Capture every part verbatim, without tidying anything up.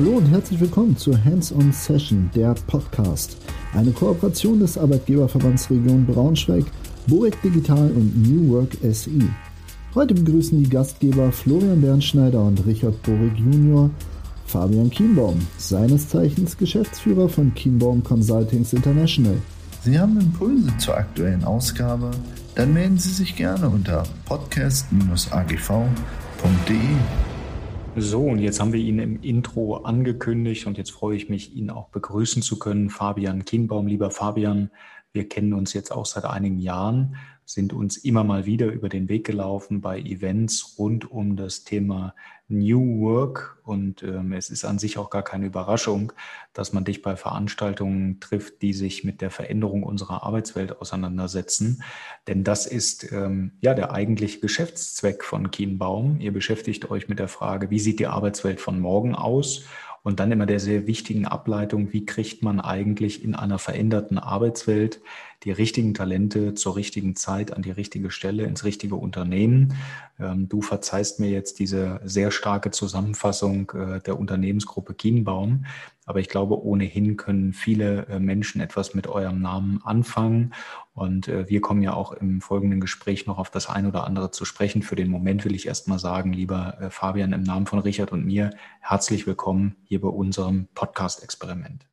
Hallo und herzlich willkommen zur Hands-on Session, der Podcast. Eine Kooperation des Arbeitgeberverbands Region Braunschweig, Borek Digital und New Work S I. Heute begrüßen die Gastgeber Florian Bernschneider und Richard Borek Junior Fabian Kienbaum, seines Zeichens Geschäftsführer von Kienbaum Consultings International. Sie haben Impulse zur aktuellen Ausgabe? Dann melden Sie sich gerne unter podcast Bindestrich a g v punkt d e. So, und jetzt haben wir ihn im Intro angekündigt und jetzt freue ich mich, ihn auch begrüßen zu können. Fabian Kienbaum, lieber Fabian, wir kennen uns jetzt auch seit einigen Jahren, sind uns immer mal wieder über den Weg gelaufen bei Events rund um das Thema New Work und ähm, es ist an sich auch gar keine Überraschung, dass man dich bei Veranstaltungen trifft, die sich mit der Veränderung unserer Arbeitswelt auseinandersetzen. Denn das ist ähm, ja der eigentliche Geschäftszweck von Kienbaum. Ihr beschäftigt euch mit der Frage, wie sieht die Arbeitswelt von morgen aus? Und dann immer der sehr wichtigen Ableitung, wie kriegt man eigentlich in einer veränderten Arbeitswelt die richtigen Talente zur richtigen Zeit an die richtige Stelle, ins richtige Unternehmen. Ähm, du verzeihst mir jetzt diese sehr starke Zusammenfassung äh, der Unternehmensgruppe Kienbaum. Aber ich glaube, ohnehin können viele äh, Menschen etwas mit eurem Namen anfangen. Und äh, wir kommen ja auch im folgenden Gespräch noch auf das ein oder andere zu sprechen. Für den Moment will ich erst mal sagen, lieber äh, Fabian, im Namen von Richard und mir, herzlich willkommen hier bei unserem Podcast-Experiment.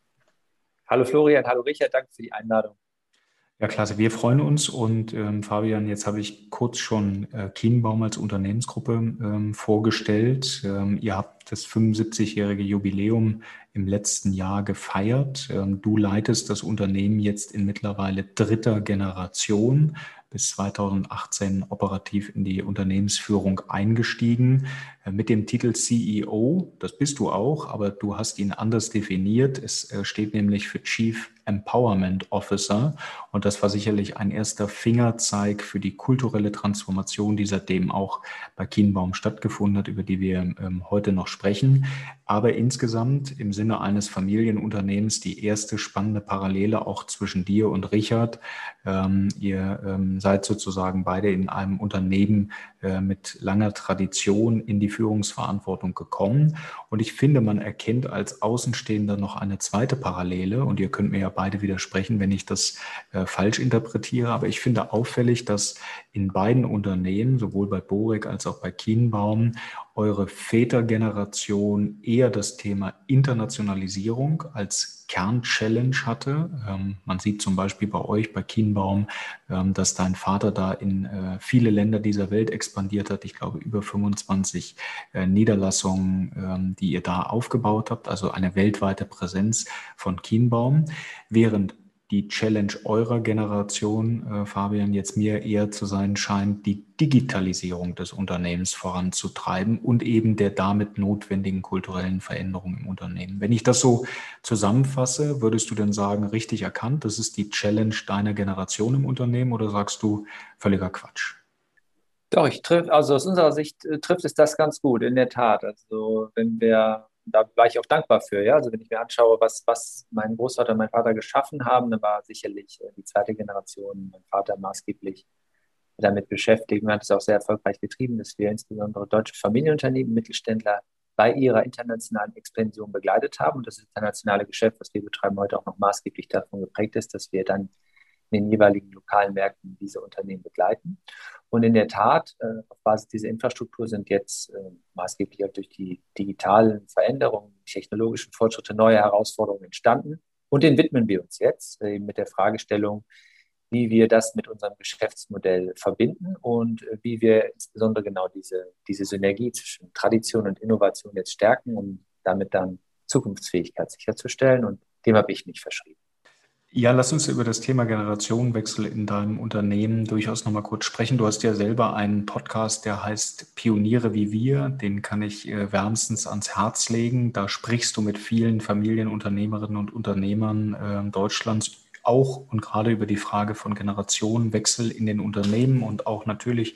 Hallo Florian, hallo Richard, danke für die Einladung. Ja, klasse. Wir freuen uns und ähm, Fabian, jetzt habe ich kurz schon äh, Kienbaum als Unternehmensgruppe ähm, vorgestellt. Ähm, ihr habt das fünfundsiebzigjährige Jubiläum im letzten Jahr gefeiert. Ähm, du leitest das Unternehmen jetzt in mittlerweile dritter Generation, bis zweitausendachtzehn operativ in die Unternehmensführung eingestiegen, äh, mit dem Titel C E O. Das bist du auch, aber du hast ihn anders definiert. Es äh, steht nämlich für Chief Empowerment Officer und das war sicherlich ein erster Fingerzeig für die kulturelle Transformation, die seitdem auch bei Kienbaum stattgefunden hat, über die wir ähm, heute noch sprechen. Aber insgesamt im Sinne eines Familienunternehmens die erste spannende Parallele auch zwischen dir und Richard. Ähm, ihr ähm, seid sozusagen beide in einem Unternehmen äh, mit langer Tradition in die Führungsverantwortung gekommen. Und ich finde, man erkennt als Außenstehender noch eine zweite Parallele und ihr könnt mir ja beide widersprechen, wenn ich das äh, falsch interpretiere. Aber ich finde auffällig, dass in beiden Unternehmen, sowohl bei Borek als auch bei Kienbaum, eure Vätergeneration eher das Thema Internationalisierung als Kernchallenge hatte. Ähm, man sieht zum Beispiel bei euch, bei Kienbaum, ähm, dass dein Vater da in äh, viele Länder dieser Welt expandiert hat. Ich glaube, über fünfundzwanzig äh, Niederlassungen, ähm, die ihr da aufgebaut habt, also eine weltweite Präsenz von Kienbaum, während die Challenge eurer Generation, äh, Fabian, jetzt mir eher zu sein scheint, die Digitalisierung des Unternehmens voranzutreiben und eben der damit notwendigen kulturellen Veränderung im Unternehmen. Wenn ich das so zusammenfasse, würdest du denn sagen, richtig erkannt, das ist die Challenge deiner Generation im Unternehmen oder sagst du völliger Quatsch? Doch, ich triff, also aus unserer Sicht äh, trifft es das ganz gut, in der Tat. Also wenn wir, da war ich auch dankbar für, ja. Also wenn ich mir anschaue, was, was mein Großvater und mein Vater geschaffen haben, dann war sicherlich äh, die zweite Generation, mein Vater maßgeblich damit beschäftigt. Man hat es auch sehr erfolgreich getrieben, dass wir insbesondere deutsche Familienunternehmen, Mittelständler bei ihrer internationalen Expansion begleitet haben. Und das internationale Geschäft, was wir betreiben, heute auch noch maßgeblich davon geprägt ist, dass wir dann in den jeweiligen lokalen Märkten diese Unternehmen begleiten. Und in der Tat, äh, auf Basis dieser Infrastruktur sind jetzt äh, maßgeblich auch durch die digitalen Veränderungen, technologischen Fortschritte neue Herausforderungen entstanden. Und denen widmen wir uns jetzt äh, mit der Fragestellung, wie wir das mit unserem Geschäftsmodell verbinden und äh, wie wir insbesondere genau diese, diese Synergie zwischen Tradition und Innovation jetzt stärken, um damit dann Zukunftsfähigkeit sicherzustellen. Und dem habe ich mich verschrieben. Ja, lass uns über das Thema Generationenwechsel in deinem Unternehmen durchaus nochmal kurz sprechen. Du hast ja selber einen Podcast, der heißt Pioniere wie wir. Den kann ich äh, wärmstens ans Herz legen. Da sprichst du mit vielen Familienunternehmerinnen und Unternehmern äh, Deutschlands auch und gerade über die Frage von Generationenwechsel in den Unternehmen und auch natürlich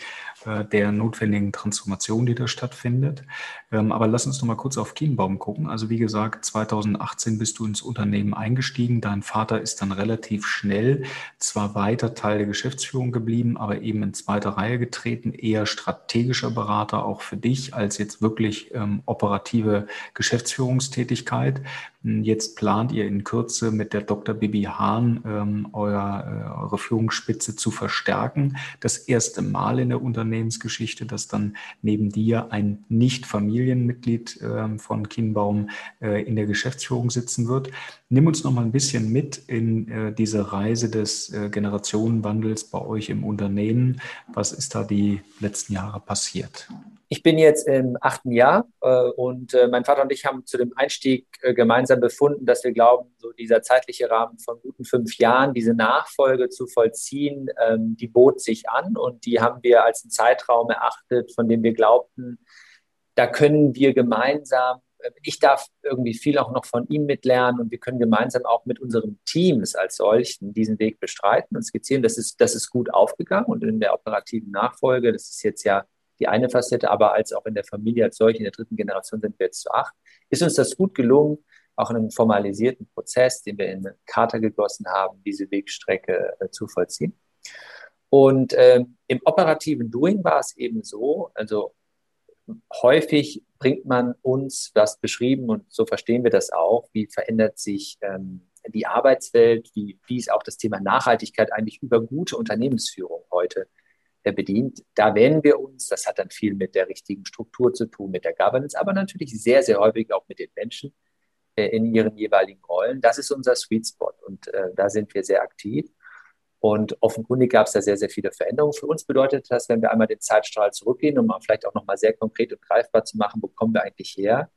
äh, der notwendigen Transformation, die da stattfindet. Ähm, aber lass uns noch mal kurz auf Kienbaum gucken. Also wie gesagt, zweitausendachtzehn bist du ins Unternehmen eingestiegen. Dein Vater ist dann relativ schnell zwar weiter Teil der Geschäftsführung geblieben, aber eben in zweiter Reihe getreten, eher strategischer Berater auch für dich als jetzt wirklich ähm, operative Geschäftsführungstätigkeit. Jetzt plant ihr in Kürze mit der Doktor Bibi Hahn ähm, euer, äh, eure Führungsspitze zu verstärken. Das erste Mal in der Unternehmensgeschichte, dass dann neben dir ein Nicht-Familienmitglied äh, von Kienbaum äh, in der Geschäftsführung sitzen wird. Nimm uns noch mal ein bisschen mit in äh, diese Reise des äh, Generationenwandels bei euch im Unternehmen. Was ist da die letzten Jahre passiert? Ich bin jetzt im achten Jahr äh, und äh, mein Vater und ich haben zu dem Einstieg äh, gemeinsam befunden, dass wir glauben, so dieser zeitliche Rahmen von guten fünf Jahren, diese Nachfolge zu vollziehen, ähm, die bot sich an und die haben wir als einen Zeitraum erachtet, von dem wir glaubten, da können wir gemeinsam, äh, ich darf irgendwie viel auch noch von ihm mitlernen und wir können gemeinsam auch mit unseren Teams als solchen diesen Weg bestreiten und skizzieren. Das ist, das ist gut aufgegangen und in der operativen Nachfolge, das ist jetzt ja die eine Facette, aber als auch in der Familie als solche, in der dritten Generation sind wir jetzt zu acht, ist uns das gut gelungen, auch in einem formalisierten Prozess, den wir in eine Charta gegossen haben, diese Wegstrecke äh, zu vollziehen. Und ähm, im operativen Doing war es eben so, also häufig bringt man uns das beschrieben und so verstehen wir das auch, wie verändert sich ähm, die Arbeitswelt, wie, wie ist auch das Thema Nachhaltigkeit eigentlich über gute Unternehmensführung heute bedient. Da wählen wir uns, das hat dann viel mit der richtigen Struktur zu tun, mit der Governance, aber natürlich sehr, sehr häufig auch mit den Menschen äh, in ihren jeweiligen Rollen. Das ist unser Sweet Spot und äh, da sind wir sehr aktiv. Und offenkundig gab es da sehr, sehr viele Veränderungen. Für uns bedeutet das, wenn wir einmal den Zeitstrahl zurückgehen, um vielleicht auch nochmal sehr konkret und greifbar zu machen, wo kommen wir eigentlich her?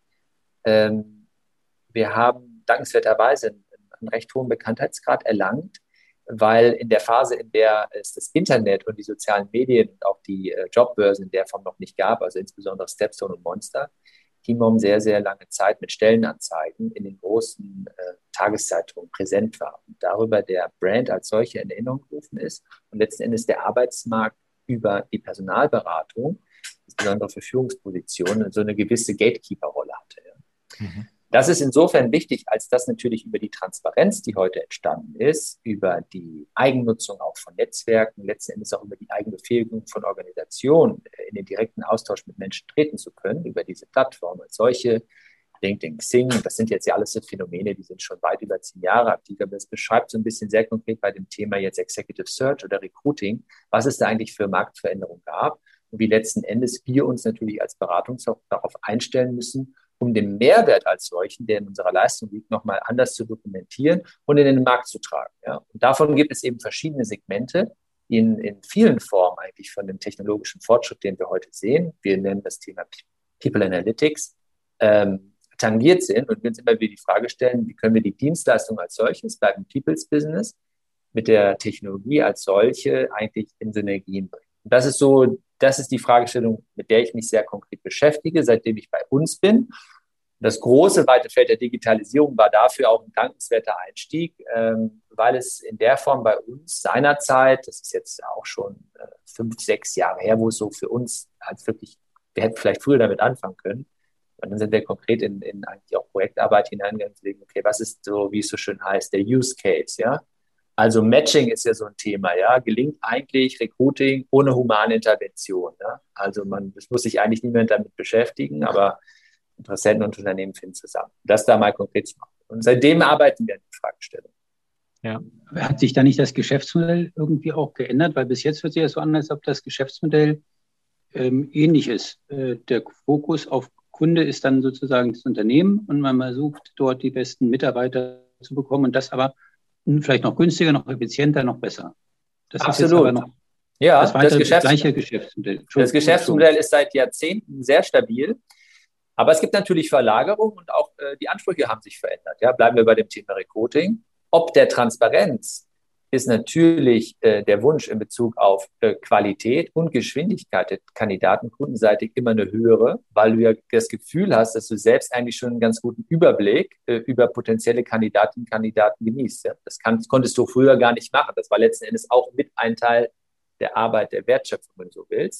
Ähm, wir haben dankenswerterweise einen, einen recht hohen Bekanntheitsgrad erlangt, weil in der Phase, in der es das Internet und die sozialen Medien und auch die äh, Jobbörsen in der Form noch nicht gab, also insbesondere Stepstone und Monster, Kienbaum sehr, sehr lange Zeit mit Stellenanzeigen in den großen äh, Tageszeitungen präsent war und darüber der Brand als solche in Erinnerung gerufen ist und letzten Endes der Arbeitsmarkt über die Personalberatung, insbesondere für Führungspositionen, so eine gewisse Gatekeeper-Rolle hatte. Ja. Mhm. Das ist insofern wichtig, als dass natürlich über die Transparenz, die heute entstanden ist, über die Eigennutzung auch von Netzwerken, letzten Endes auch über die Eigenbefähigung von Organisationen in den direkten Austausch mit Menschen treten zu können, über diese Plattform als solche, LinkedIn, Xing, das sind jetzt ja alles so Phänomene, die sind schon weit über zehn Jahre aktiv, aber es beschreibt so ein bisschen sehr konkret bei dem Thema jetzt Executive Search oder Recruiting, was es da eigentlich für Marktveränderungen gab und wie letzten Endes wir uns natürlich als Beratungshaus darauf einstellen müssen, um den Mehrwert als solchen, der in unserer Leistung liegt, nochmal anders zu dokumentieren und in den Markt zu tragen. Ja. Und davon gibt es eben verschiedene Segmente, die in, in vielen Formen eigentlich von dem technologischen Fortschritt, den wir heute sehen, wir nennen das Thema People Analytics, ähm, tangiert sind und wir uns immer wieder die Frage stellen, wie können wir die Dienstleistung als solches, bleiben People's Business, mit der Technologie als solche eigentlich in Synergien bringen. Und das ist so, das ist die Fragestellung, mit der ich mich sehr konkret beschäftige, seitdem ich bei uns bin. Das große, weite Feld der Digitalisierung war dafür auch ein dankenswerter Einstieg, ähm, weil es in der Form bei uns seinerzeit, das ist jetzt auch schon äh, fünf, sechs Jahre her, wo es so für uns als wirklich, wir hätten vielleicht früher damit anfangen können. Und dann sind wir konkret in, in eigentlich auch Projektarbeit hineingegangen, okay, was ist so, wie es so schön heißt, der Use Case, ja? Also Matching ist ja so ein Thema, ja. Gelingt eigentlich Recruiting ohne humane Intervention, ja? Also man, das muss sich eigentlich niemand damit beschäftigen, aber Interessenten und Unternehmen finden zusammen. Das da mal konkret zu machen. Und seitdem arbeiten wir an der Fragestellung. Ja. Hat sich da nicht das Geschäftsmodell irgendwie auch geändert? Weil bis jetzt hört sich ja so an, als ob das Geschäftsmodell ähm, ähnlich ist. Äh, der Fokus auf Kunde ist dann sozusagen das Unternehmen und man mal sucht, dort die besten Mitarbeiter zu bekommen und das aber vielleicht noch günstiger, noch effizienter, noch besser. Das Absolut. Ist jetzt aber noch ja, das, das, Geschäfts- das gleiche Geschäftsmodell. Das Geschäftsmodell ist seit Jahrzehnten sehr stabil. Aber es gibt natürlich Verlagerungen und auch äh, die Ansprüche haben sich verändert. Ja, bleiben wir bei dem Thema Recruiting. Ob der Transparenz ist natürlich äh, der Wunsch in Bezug auf äh, Qualität und Geschwindigkeit der Kandidaten kundenseitig immer eine höhere, weil du ja das Gefühl hast, dass du selbst eigentlich schon einen ganz guten Überblick äh, über potenzielle Kandidatinnen und Kandidaten genießt. Ja? Das, kann, das konntest du früher gar nicht machen. Das war letzten Endes auch mit ein Teil der Arbeit, der Wertschöpfung, wenn du so willst.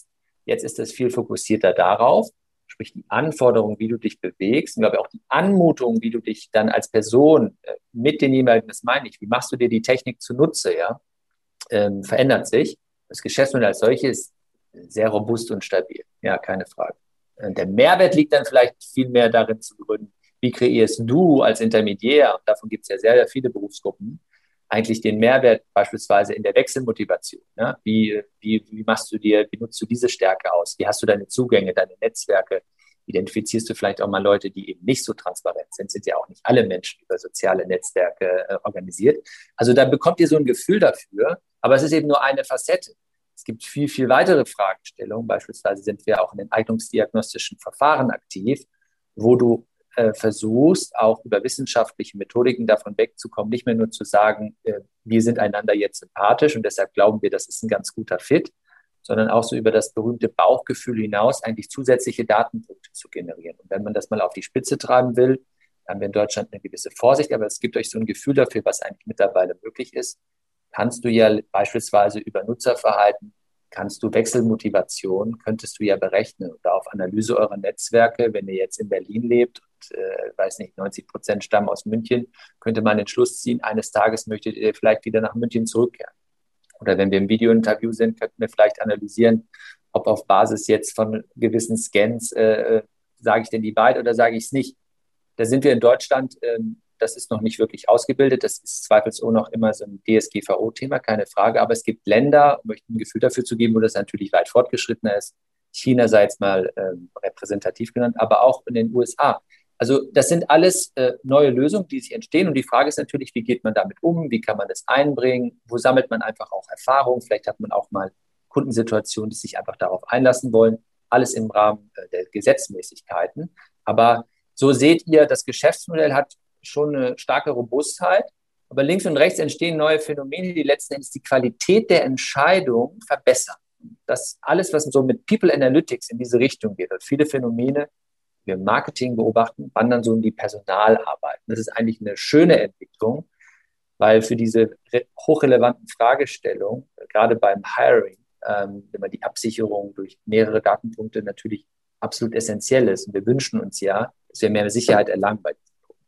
Jetzt ist es viel fokussierter darauf, sprich die Anforderungen, wie du dich bewegst, und glaube ich auch die Anmutung, wie du dich dann als Person äh, mit den jeweiligen, das meine ich, wie machst du dir die Technik zunutze, ja, ähm, verändert sich. Das Geschäftsmodell als solches ist sehr robust und stabil, ja, keine Frage. Und der Mehrwert liegt dann vielleicht viel mehr darin zu begründen, wie kreierst du als Intermediär, und davon gibt es ja sehr, sehr viele Berufsgruppen, eigentlich den Mehrwert beispielsweise in der Wechselmotivation. Ne? Wie, wie, wie machst du dir, wie nutzt du diese Stärke aus? Wie hast du deine Zugänge, deine Netzwerke? Identifizierst du vielleicht auch mal Leute, die eben nicht so transparent sind? Sind ja auch nicht alle Menschen über soziale Netzwerke äh, organisiert. Also da bekommt ihr so ein Gefühl dafür, aber es ist eben nur eine Facette. Es gibt viel, viel weitere Fragestellungen. Beispielsweise sind wir auch in den eignungsdiagnostischen Verfahren aktiv, wo du äh, versuchst, auch über wissenschaftliche Methodiken davon wegzukommen, nicht mehr nur zu sagen, äh, wir sind einander jetzt sympathisch und deshalb glauben wir, das ist ein ganz guter Fit, sondern auch so über das berühmte Bauchgefühl hinaus eigentlich zusätzliche Datenpunkte zu generieren. Und wenn man das mal auf die Spitze treiben will, haben wir in Deutschland eine gewisse Vorsicht, aber es gibt euch so ein Gefühl dafür, was eigentlich mittlerweile möglich ist. Kannst du ja beispielsweise über Nutzerverhalten, kannst du Wechselmotivation, könntest du ja berechnen oder auf Analyse eurer Netzwerke, wenn ihr jetzt in Berlin lebt und, äh, weiß nicht, neunzig Prozent stammen aus München, könnte man den Schluss ziehen, eines Tages möchtet ihr vielleicht wieder nach München zurückkehren. Oder wenn wir im Videointerview sind, könnten wir vielleicht analysieren, ob auf Basis jetzt von gewissen Scans, äh, sage ich denn die Wahrheit oder sage ich es nicht. Da sind wir in Deutschland, ähm, das ist noch nicht wirklich ausgebildet, das ist zweifelsohne noch immer so ein D S G V O-Thema, keine Frage, aber es gibt Länder, um euch ein Gefühl dafür zu geben, wo das natürlich weit fortgeschrittener ist. China sei jetzt mal ähm, repräsentativ genannt, aber auch in den U S A. Also das sind alles äh, neue Lösungen, die sich entstehen und die Frage ist natürlich, wie geht man damit um, wie kann man das einbringen, wo sammelt man einfach auch Erfahrung, vielleicht hat man auch mal Kundensituationen, die sich einfach darauf einlassen wollen, alles im Rahmen äh, der Gesetzmäßigkeiten, aber so seht ihr, das Geschäftsmodell hat schon eine starke Robustheit, aber links und rechts entstehen neue Phänomene, die letzten Endes die Qualität der Entscheidung verbessern. Das alles, was so mit People Analytics in diese Richtung geht, und viele Phänomene, die wir im Marketing beobachten, wandern so in die Personalarbeit. Das ist eigentlich eine schöne Entwicklung, weil für diese hochrelevanten Fragestellungen, gerade beim Hiring, ähm, immer die Absicherung durch mehrere Datenpunkte natürlich absolut essentiell ist. Und wir wünschen uns ja, dass wir mehr Sicherheit erlangen bei diesem Punkt.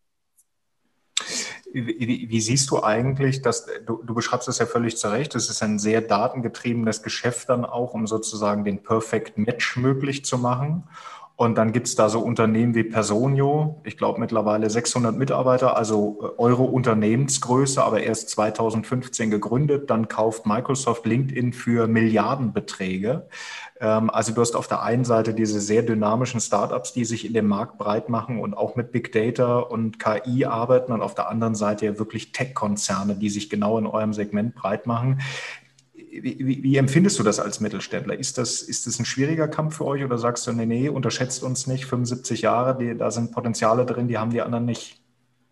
Wie, wie, wie siehst du eigentlich, dass du, du beschreibst das ja völlig zu Recht, es ist ein sehr datengetriebenes Geschäft dann auch, um sozusagen den Perfect Match möglich zu machen. Und dann gibt es da so Unternehmen wie Personio, ich glaube mittlerweile sechshundert Mitarbeiter, also eure Unternehmensgröße, aber erst zweitausendfünfzehn gegründet. Dann kauft Microsoft LinkedIn für Milliardenbeträge. Also du hast auf der einen Seite diese sehr dynamischen Startups, die sich in dem Markt breit machen und auch mit Big Data und K I arbeiten, und auf der anderen Seite ja wirklich Tech-Konzerne, die sich genau in eurem Segment breit machen. Wie, wie, wie empfindest du das als Mittelständler? Ist das, ist das ein schwieriger Kampf für euch oder sagst du, nee, nee, unterschätzt uns nicht, fünfundsiebzig Jahre, die, da sind Potenziale drin, die haben die anderen nicht?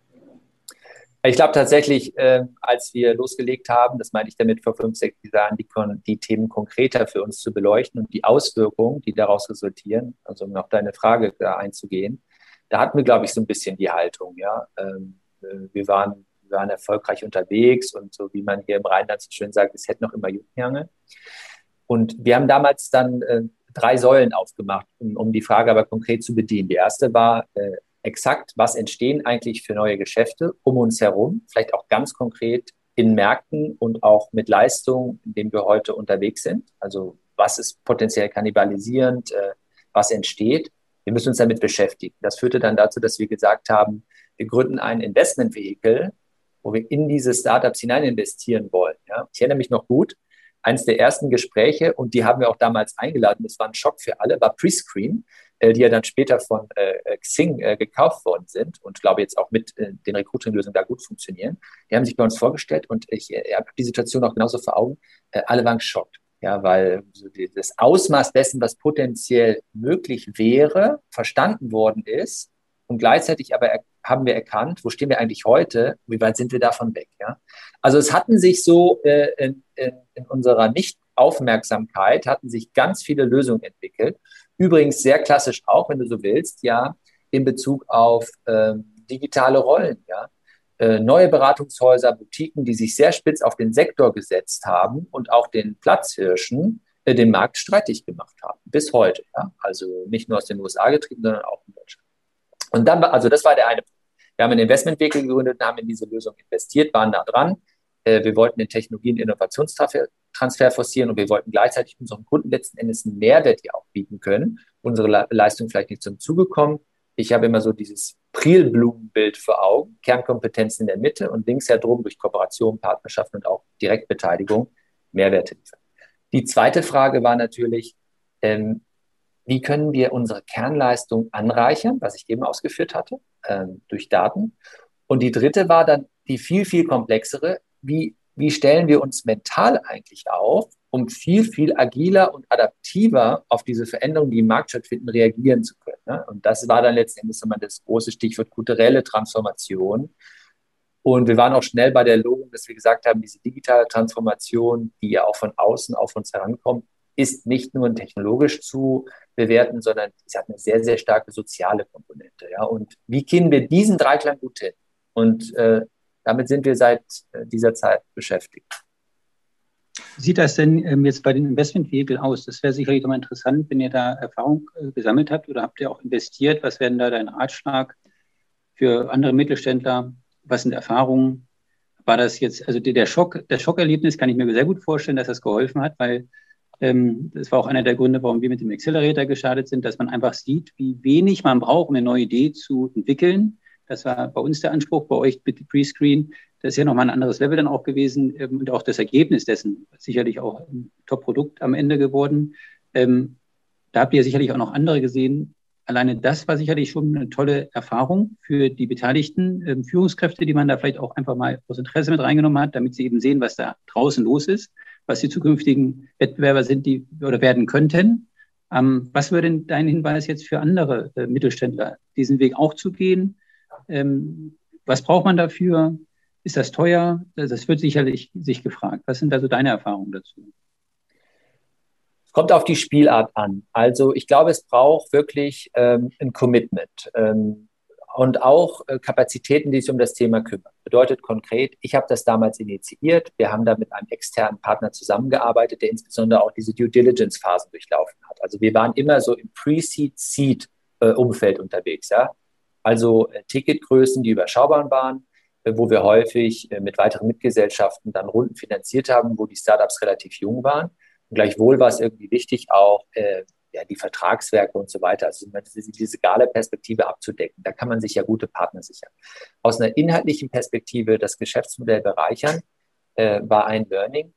Ich glaube tatsächlich, äh, als wir losgelegt haben, das meine ich damit vor fünf, sechs Jahren, die, die Themen konkreter für uns zu beleuchten und die Auswirkungen, die daraus resultieren, also um auf deine Frage da einzugehen, da hatten wir, glaube ich, so ein bisschen die Haltung. Ja, ähm, wir waren Wir waren erfolgreich unterwegs und so, wie man hier im Rheinland so schön sagt, es hätte noch immer Jugendjange. Und wir haben damals dann äh, drei Säulen aufgemacht, um, um die Frage aber konkret zu bedienen. Die erste war äh, exakt, was entstehen eigentlich für neue Geschäfte um uns herum, vielleicht auch ganz konkret in Märkten und auch mit Leistungen, in denen wir heute unterwegs sind. Also was ist potenziell kannibalisierend, äh, was entsteht. Wir müssen uns damit beschäftigen. Das führte dann dazu, dass wir gesagt haben, wir gründen ein Investmentvehikel, wo wir in diese Startups hinein investieren wollen. Ja. Ich erinnere mich noch gut, eines der ersten Gespräche, und die haben wir auch damals eingeladen, das war ein Schock für alle, war Prescreen, äh, die ja dann später von äh, Xing äh, gekauft worden sind und glaube jetzt auch mit äh, den Recruiting-Lösungen da gut funktionieren. Die haben sich bei uns vorgestellt und ich äh, habe die Situation auch genauso vor Augen. Äh, alle waren geschockt, ja, weil so die, das Ausmaß dessen, was potenziell möglich wäre, verstanden worden ist. Und gleichzeitig aber haben wir erkannt, wo stehen wir eigentlich heute, wie weit sind wir davon weg. Ja? Also es hatten sich so äh, in, in, in unserer Nicht-Aufmerksamkeit, hatten sich ganz viele Lösungen entwickelt. Übrigens sehr klassisch auch, wenn du so willst, ja, in Bezug auf äh, digitale Rollen. Ja? Äh, neue Beratungshäuser, Boutiquen, die sich sehr spitz auf den Sektor gesetzt haben und auch den Platzhirschen äh, den Markt streitig gemacht haben, bis heute. Ja? Also nicht nur aus den U S A getrieben, sondern auch in Deutschland. Und dann, war- also das war der eine Punkt. Wir haben einen Investmentvehikel gegründet und haben in diese Lösung investiert, waren da dran. Äh, wir wollten den Technologien- und Innovationstransfer Transfer forcieren und wir wollten gleichzeitig unseren Kunden letzten Endes einen Mehrwert hier auch bieten können. Unsere Le Leistung vielleicht nicht zum Zuge kommen. Ich habe immer so dieses Prielblumenbild vor Augen, Kernkompetenzen in der Mitte und links herum durch Kooperation, Partnerschaften und auch Direktbeteiligung Mehrwerte liefern. Die zweite Frage war natürlich, ähm, wie können wir unsere Kernleistung anreichern, was ich eben ausgeführt hatte, ähm, durch Daten. Und die dritte war dann die viel, viel komplexere, wie, wie stellen wir uns mental eigentlich auf, um viel, viel agiler und adaptiver auf diese Veränderungen, die im Markt stattfinden, reagieren zu können. Ne? Und das war dann letztendlich immer das große Stichwort kulturelle Transformation. Und wir waren auch schnell bei der Logik, dass wir gesagt haben, diese digitale Transformation, die ja auch von außen auf uns herankommt, ist nicht nur technologisch zu bewerten, sondern es hat eine sehr, sehr starke soziale Komponente. Ja? Und wie kriegen wir diesen Dreiklang gut hin? Und äh, damit sind wir seit äh, dieser Zeit beschäftigt. Wie sieht das denn ähm, jetzt bei den Investmentvehikel aus? Das wäre sicherlich nochmal interessant, wenn ihr da Erfahrung äh, gesammelt habt oder habt ihr auch investiert? Was wäre denn da dein Ratschlag für andere Mittelständler? Was sind Erfahrungen? War das jetzt, also der Schock, das Schockerlebnis kann ich mir sehr gut vorstellen, dass das geholfen hat, weil ähm, das war auch einer der Gründe, warum wir mit dem Accelerator gestartet sind, dass man einfach sieht, wie wenig man braucht, um eine neue Idee zu entwickeln. Das war bei uns der Anspruch, bei euch mit Prescreen. Das ist ja nochmal ein anderes Level dann auch gewesen ähm, und auch das Ergebnis dessen sicherlich auch ein Top-Produkt am Ende geworden. Ähm, da habt ihr sicherlich auch noch andere gesehen. Alleine das war sicherlich schon eine tolle Erfahrung für die beteiligten ähm, Führungskräfte, die man da vielleicht auch einfach mal aus Interesse mit reingenommen hat, damit sie eben sehen, was da draußen los ist, was die zukünftigen Wettbewerber sind, die oder werden könnten. Ähm, was wäre denn dein Hinweis jetzt für andere äh, Mittelständler, diesen Weg auch zu gehen? Ähm, was braucht man dafür? Ist das teuer? Das wird sicherlich sich gefragt. Was sind also deine Erfahrungen dazu? Es kommt auf die Spielart an. Also ich glaube, es braucht wirklich ähm, ein Commitment ähm, und auch äh, Kapazitäten, die sich um das Thema kümmern. Bedeutet konkret, ich habe das damals initiiert. Wir haben da mit einem externen Partner zusammengearbeitet, der insbesondere auch diese Due-Diligence-Phasen durchlaufen hat. Also wir waren immer so im Pre-Seed-Seed-Umfeld äh, unterwegs. Ja? Also äh, Ticketgrößen, die überschaubar waren, äh, wo wir häufig äh, mit weiteren Mitgesellschaften dann Runden finanziert haben, wo die Startups relativ jung waren. Und gleichwohl war es irgendwie wichtig, auch äh, ja, die Vertragswerke und so weiter, also diese, diese Skala-Perspektive abzudecken. Da kann man sich ja gute Partner sichern. Aus einer inhaltlichen Perspektive das Geschäftsmodell bereichern, äh, war ein Learning.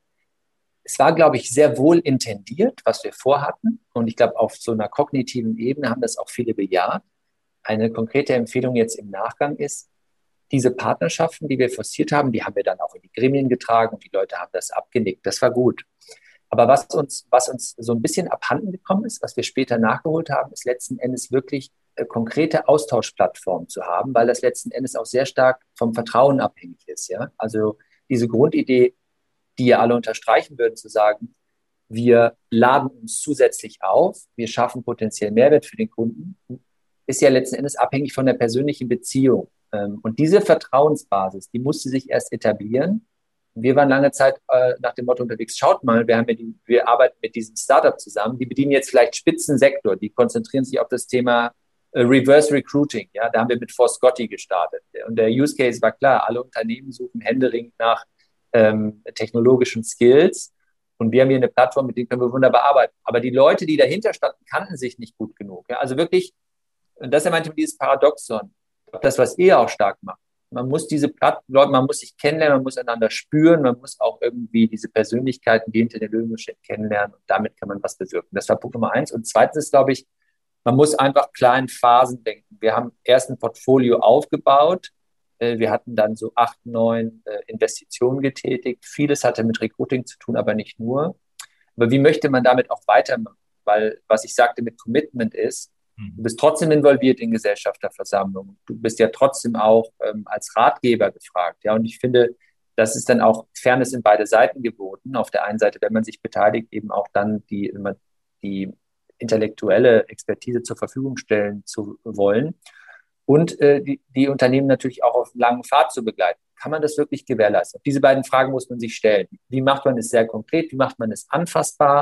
Es war, glaube ich, sehr wohl intendiert, was wir vorhatten. Und ich glaube, auf so einer kognitiven Ebene haben das auch viele bejaht. Eine konkrete Empfehlung jetzt im Nachgang ist, diese Partnerschaften, die wir forciert haben, die haben wir dann auch in die Gremien getragen und die Leute haben das abgenickt. Das war gut. Aber was uns, was uns so ein bisschen abhanden gekommen ist, was wir später nachgeholt haben, ist letzten Endes wirklich äh, konkrete Austauschplattformen zu haben, weil das letzten Endes auch sehr stark vom Vertrauen abhängig ist. Ja? Also diese Grundidee, die ihr alle unterstreichen würden, zu sagen, wir laden uns zusätzlich auf, wir schaffen potenziell Mehrwert für den Kunden, ist ja letzten Endes abhängig von der persönlichen Beziehung. Ähm, und diese Vertrauensbasis, die musste sich erst etablieren. Wir waren lange Zeit äh, nach dem Motto unterwegs, schaut mal, wir, haben ja die, wir arbeiten mit diesem Startup zusammen, die bedienen jetzt vielleicht Spitzensektor, die konzentrieren sich auf das Thema äh, Reverse Recruiting. Ja, da haben wir mit Forscotti gestartet. Und der Use Case war klar, alle Unternehmen suchen händeringend nach ähm, technologischen Skills. Und wir haben hier eine Plattform, mit der können wir wunderbar arbeiten. Aber die Leute, die dahinter standen, kannten sich nicht gut genug. Ja? Also wirklich, und das ist ja manchmal dieses Paradoxon, das, was ihr auch stark macht. Man muss diese Plattform, man muss sich kennenlernen, man muss einander spüren, man muss auch irgendwie diese Persönlichkeiten, die hinter den Lösungen stehen, kennenlernen und damit kann man was bewirken. Das war Punkt Nummer eins. Und zweitens ist, glaube ich, man muss einfach klar in Phasen denken. Wir haben erst ein Portfolio aufgebaut, wir hatten dann so acht, neun Investitionen getätigt. Vieles hatte mit Recruiting zu tun, aber nicht nur. Aber wie möchte man damit auch weitermachen? Weil, was ich sagte mit Commitment ist, du bist trotzdem involviert in Gesellschafterversammlungen. Du bist ja trotzdem auch ähm, als Ratgeber gefragt. Ja, und ich finde, das ist dann auch Fairness in beide Seiten geboten. Auf der einen Seite, wenn man sich beteiligt, eben auch dann die, immer die intellektuelle Expertise zur Verfügung stellen zu wollen. Und äh, die, die Unternehmen natürlich auch auf einen langen Pfad zu begleiten. Kann man das wirklich gewährleisten? Diese beiden Fragen muss man sich stellen. Wie macht man es sehr konkret? Wie macht man es anfassbar?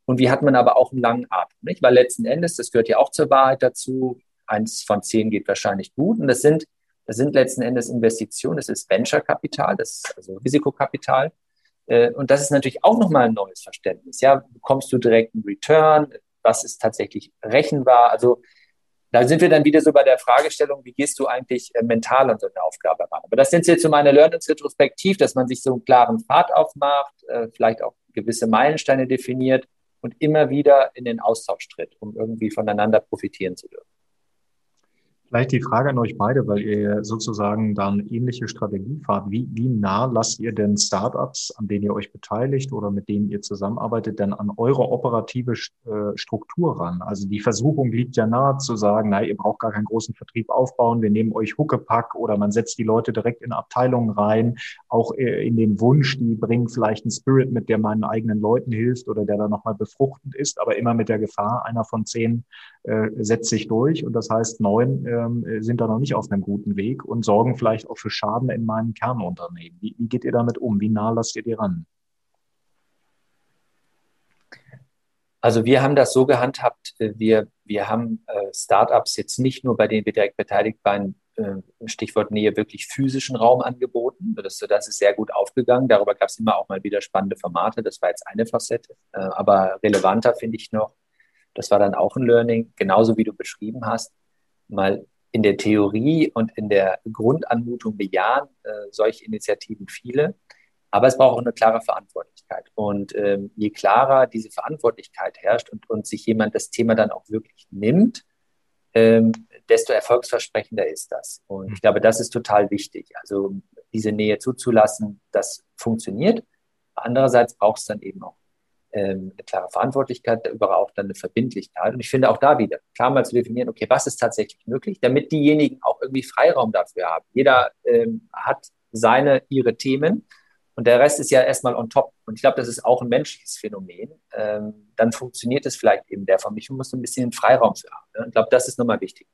Und wie hat man aber auch einen langen Atem, nicht? Weil letzten Endes, das gehört ja auch zur Wahrheit dazu, eins von zehn geht wahrscheinlich gut. Und das sind, das sind letzten Endes Investitionen, das ist Venture-Kapital, das ist also Risikokapital. Und das ist natürlich auch nochmal ein neues Verständnis. Ja, bekommst du direkt einen Return? Was ist tatsächlich rechenbar? Also da sind wir dann wieder so bei der Fragestellung, wie gehst du eigentlich mental an so eine Aufgabe ran? Aber das sind jetzt so meine Learnings retrospektiv, dass man sich so einen klaren Pfad aufmacht, vielleicht auch gewisse Meilensteine definiert und immer wieder in den Austausch tritt, um irgendwie voneinander profitieren zu dürfen. Vielleicht die Frage an euch beide, weil ihr sozusagen da eine ähnliche Strategie fahrt. Wie, wie nah lasst ihr denn Startups, an denen ihr euch beteiligt oder mit denen ihr zusammenarbeitet, denn an eure operative äh, Struktur ran? Also die Versuchung liegt ja nahe zu sagen, na, ihr braucht gar keinen großen Vertrieb aufbauen, wir nehmen euch Huckepack oder man setzt die Leute direkt in Abteilungen rein, auch äh, in den Wunsch, die bringen vielleicht einen Spirit mit, der meinen eigenen Leuten hilft oder der dann nochmal befruchtend ist, aber immer mit der Gefahr, einer von zehn äh, setzt sich durch und das heißt, neun äh, sind da noch nicht auf einem guten Weg und sorgen vielleicht auch für Schaden in meinem Kernunternehmen. Wie, wie geht ihr damit um? Wie nah lasst ihr die ran? Also wir haben das so gehandhabt, wir, wir haben äh, Startups jetzt nicht nur, bei denen wir direkt beteiligt waren, äh, Stichwort Nähe, wirklich physischen Raum angeboten. Das, das ist sehr gut aufgegangen. Darüber gab es immer auch mal wieder spannende Formate. Das war jetzt eine Facette. Äh, aber relevanter finde ich noch, das war dann auch ein Learning, genauso wie du beschrieben hast, mal in der Theorie und in der Grundanmutung bejahen äh, solche Initiativen viele, aber es braucht auch eine klare Verantwortlichkeit. Und ähm, je klarer diese Verantwortlichkeit herrscht und, und sich jemand das Thema dann auch wirklich nimmt, ähm, desto erfolgsversprechender ist das. Und ich glaube, das ist total wichtig. Also diese Nähe zuzulassen, das funktioniert. Andererseits braucht es dann eben auch eine klare Verantwortlichkeit, aber auch dann eine Verbindlichkeit. Und ich finde auch da wieder klar mal zu definieren, okay, was ist tatsächlich möglich, damit diejenigen auch irgendwie Freiraum dafür haben. Jeder ähm, hat seine, ihre Themen und der Rest ist ja erstmal on top. Und ich glaube, das ist auch ein menschliches Phänomen. Ähm, dann funktioniert es vielleicht eben der von mich und muss ein bisschen Freiraum für haben. Ne? Ich glaube, das ist nochmal wichtig.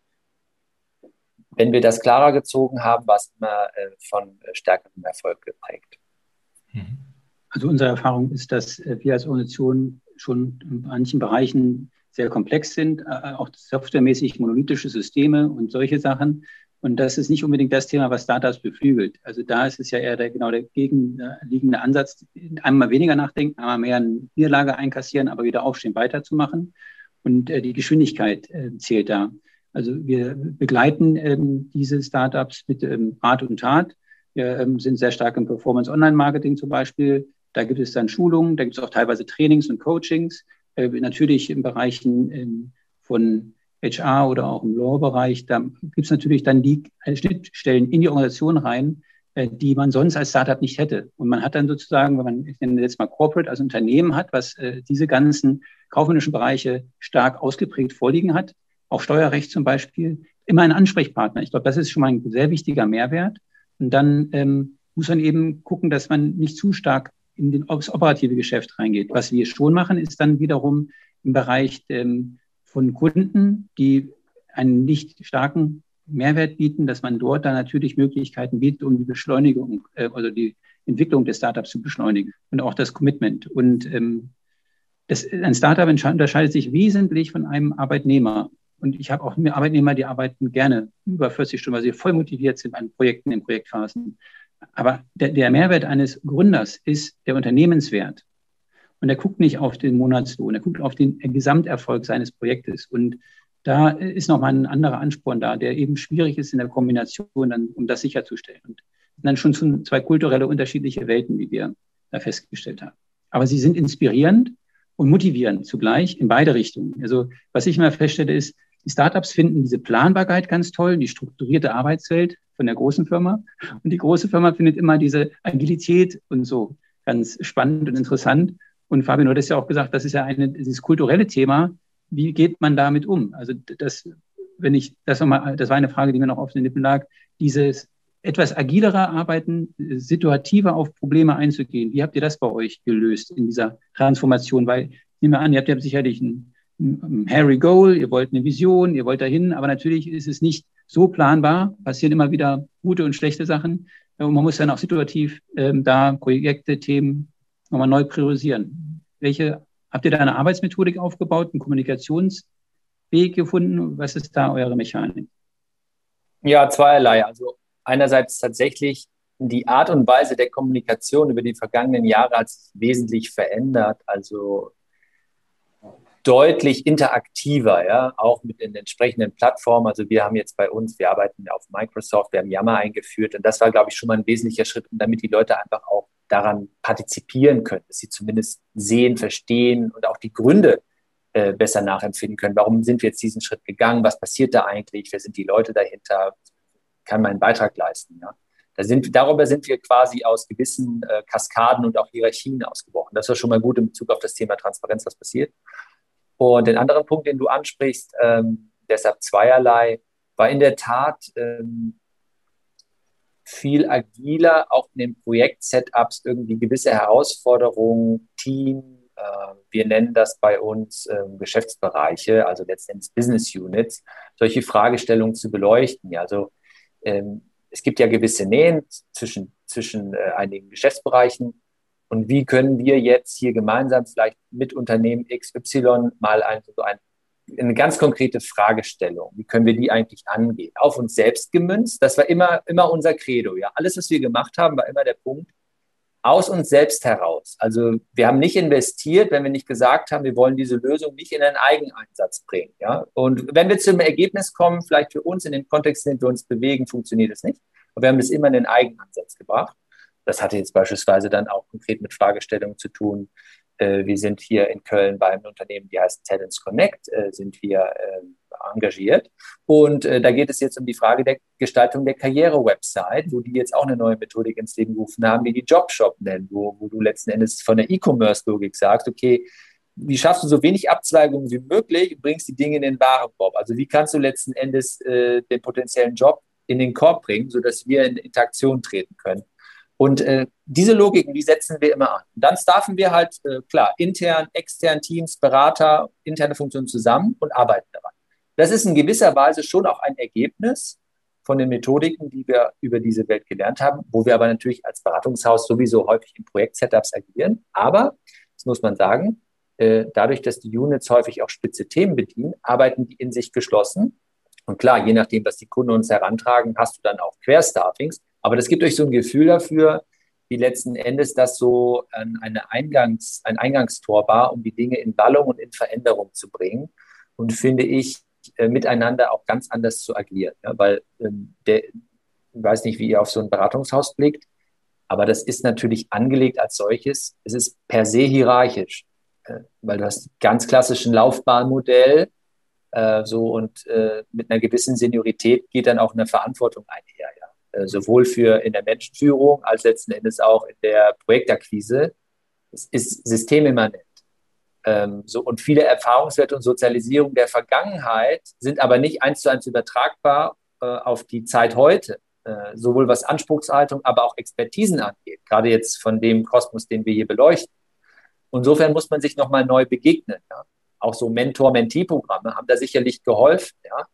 Wenn wir das klarer gezogen haben, war es immer äh, von stärkerem Erfolg geprägt. Mhm. Also unsere Erfahrung ist, dass wir als Organisation schon in manchen Bereichen sehr komplex sind, auch softwaremäßig monolithische Systeme und solche Sachen. Und das ist nicht unbedingt das Thema, was Startups beflügelt. Also da ist es ja eher der, genau der gegenliegende Ansatz, einmal weniger nachdenken, einmal mehr eine Niederlage einkassieren, aber wieder aufstehen, weiterzumachen. Und äh, die Geschwindigkeit äh, zählt da. Also wir begleiten ähm, diese Startups mit ähm, Rat und Tat. Wir ähm, sind sehr stark im Performance-Online-Marketing zum Beispiel. Da gibt es dann Schulungen, da gibt es auch teilweise Trainings und Coachings. Äh, natürlich in Bereichen ähm, von H R oder auch im Law-Bereich. Da gibt es natürlich dann die Schnittstellen in die Organisation rein, äh, die man sonst als Startup nicht hätte. Und man hat dann sozusagen, wenn man, ich nenne jetzt mal Corporate, als Unternehmen hat, was äh, diese ganzen kaufmännischen Bereiche stark ausgeprägt vorliegen hat, auch Steuerrecht zum Beispiel, immer einen Ansprechpartner. Ich glaube, das ist schon mal ein sehr wichtiger Mehrwert. Und dann ähm, muss man eben gucken, dass man nicht zu stark in den, das operative Geschäft reingeht. Was wir schon machen, ist dann wiederum im Bereich ähm, von Kunden, die einen nicht starken Mehrwert bieten, dass man dort dann natürlich Möglichkeiten bietet, um die Beschleunigung, äh, also die Entwicklung des Startups zu beschleunigen und auch das Commitment. Und ähm, das, ein Startup unterscheidet sich wesentlich von einem Arbeitnehmer. Und ich habe auch Arbeitnehmer, die arbeiten gerne über vierzig Stunden, weil sie voll motiviert sind an Projekten, in Projektphasen. Aber der, der Mehrwert eines Gründers ist der Unternehmenswert. Und er guckt nicht auf den Monatslohn, er guckt auf den Gesamterfolg seines Projektes. Und da ist nochmal ein anderer Ansporn da, der eben schwierig ist in der Kombination, dann, um das sicherzustellen. Und dann schon zwei kulturelle unterschiedliche Welten, wie wir da festgestellt haben. Aber sie sind inspirierend und motivierend zugleich in beide Richtungen. Also was ich immer feststelle ist, die Startups finden diese Planbarkeit ganz toll, die strukturierte Arbeitswelt von der großen Firma. Und die große Firma findet immer diese Agilität und so ganz spannend und interessant. Und Fabian, du hattest ja auch gesagt, das ist ja eine, dieses kulturelle Thema. Wie geht man damit um? Also das, wenn ich, das war mal, das war eine Frage, die mir noch auf den Lippen lag, dieses etwas agilere Arbeiten, situativer auf Probleme einzugehen. Wie habt ihr das bei euch gelöst in dieser Transformation? Weil, nehmen wir an, ihr habt ja sicherlich ein, ein hairy Goal, ihr wollt eine Vision, ihr wollt dahin, aber natürlich ist es nicht so planbar, passieren immer wieder gute und schlechte Sachen. Und man muss dann auch situativ ähm, da Projekte, Themen nochmal neu priorisieren. Welche Habt ihr da eine Arbeitsmethodik aufgebaut, einen Kommunikationsweg gefunden? Was ist da eure Mechanik? Ja, zweierlei. Also einerseits tatsächlich die Art und Weise der Kommunikation über die vergangenen Jahre hat sich wesentlich verändert. Also deutlich interaktiver, ja, auch mit den entsprechenden Plattformen. Also wir haben jetzt bei uns, wir arbeiten auf Microsoft, wir haben Yammer eingeführt und das war, glaube ich, schon mal ein wesentlicher Schritt, damit die Leute einfach auch daran partizipieren können, dass sie zumindest sehen, verstehen und auch die Gründe äh, besser nachempfinden können. Warum sind wir jetzt diesen Schritt gegangen? Was passiert da eigentlich? Wer sind die Leute dahinter? Kann man einen Beitrag leisten? Ja? Da sind, darüber sind wir quasi aus gewissen äh, Kaskaden und auch Hierarchien ausgebrochen. Das war schon mal gut in Bezug auf das Thema Transparenz, was passiert. Und den anderen Punkt, den du ansprichst, ähm, deshalb zweierlei, war in der Tat ähm, viel agiler, auch in den Projekt-Setups irgendwie gewisse Herausforderungen, Team, äh, wir nennen das bei uns ähm, Geschäftsbereiche, also letztendlich Business Units, solche Fragestellungen zu beleuchten. Ja, also ähm, es gibt ja gewisse Nähen zwischen, zwischen äh, einigen Geschäftsbereichen. Und wie können wir jetzt hier gemeinsam vielleicht mit Unternehmen X Y mal ein, so ein, eine ganz konkrete Fragestellung, wie können wir die eigentlich angehen? Auf uns selbst gemünzt, das war immer, immer unser Credo. Ja, alles, was wir gemacht haben, war immer der Punkt, aus uns selbst heraus. Also wir haben nicht investiert, wenn wir nicht gesagt haben, wir wollen diese Lösung nicht in einen Eigeneinsatz bringen. Ja? Und wenn wir zum Ergebnis kommen, vielleicht für uns in den Kontexten, in denen wir uns bewegen, funktioniert es nicht. Aber wir haben das immer in den Eigeneinsatz gebracht. Das hatte jetzt beispielsweise dann auch konkret mit Fragestellungen zu tun. Äh, wir sind hier in Köln bei einem Unternehmen, die heißt Talents Connect, äh, sind wir äh, engagiert. Und äh, da geht es jetzt um die Frage der Gestaltung der Karriere-Website, wo die jetzt auch eine neue Methodik ins Leben gerufen haben, die die Jobshop nennen, wo, wo du letzten Endes von der E-Commerce-Logik sagst, okay, wie schaffst du so wenig Abzweigungen wie möglich und bringst die Dinge in den Warenkorb? Also wie kannst du letzten Endes äh, den potenziellen Job in den Korb bringen, sodass wir in Interaktion treten können? Und äh, diese Logiken, die setzen wir immer an. Und dann staffen wir halt, äh, klar, intern, extern Teams, Berater, interne Funktionen zusammen und arbeiten daran. Das ist in gewisser Weise schon auch ein Ergebnis von den Methodiken, die wir über diese Welt gelernt haben, wo wir aber natürlich als Beratungshaus sowieso häufig in Projekt-Setups agieren. Aber, das muss man sagen, äh, dadurch, dass die Units häufig auch spitze Themen bedienen, arbeiten die in sich geschlossen. Und klar, je nachdem, was die Kunden uns herantragen, hast du dann auch Querstaffings. Aber das gibt euch so ein Gefühl dafür, wie letzten Endes das so eine Eingangs, ein Eingangstor war, um die Dinge in Ballung und in Veränderung zu bringen. Und finde ich, äh, miteinander auch ganz anders zu agieren. Ja, weil ähm, der, ich weiß nicht, wie ihr auf so ein Beratungshaus blickt, aber das ist natürlich angelegt als solches. Es ist per se hierarchisch, äh, weil du hast ganz klassischen Laufbahnmodell, äh, so und äh, mit einer gewissen Seniorität geht dann auch eine Verantwortung einher. Ja. Sowohl für in der Menschenführung als letzten Endes auch in der Projektakquise. Es ist systemimmanent. Ähm, so, und viele Erfahrungswerte und Sozialisierung der Vergangenheit sind aber nicht eins zu eins übertragbar äh, auf die Zeit heute. Äh, sowohl was Anspruchshaltung, aber auch Expertisen angeht. Gerade jetzt von dem Kosmos, den wir hier beleuchten. Insofern muss man sich nochmal neu begegnen. Ja? Auch so Mentor-Mentee-Programme haben da sicherlich geholfen, ja?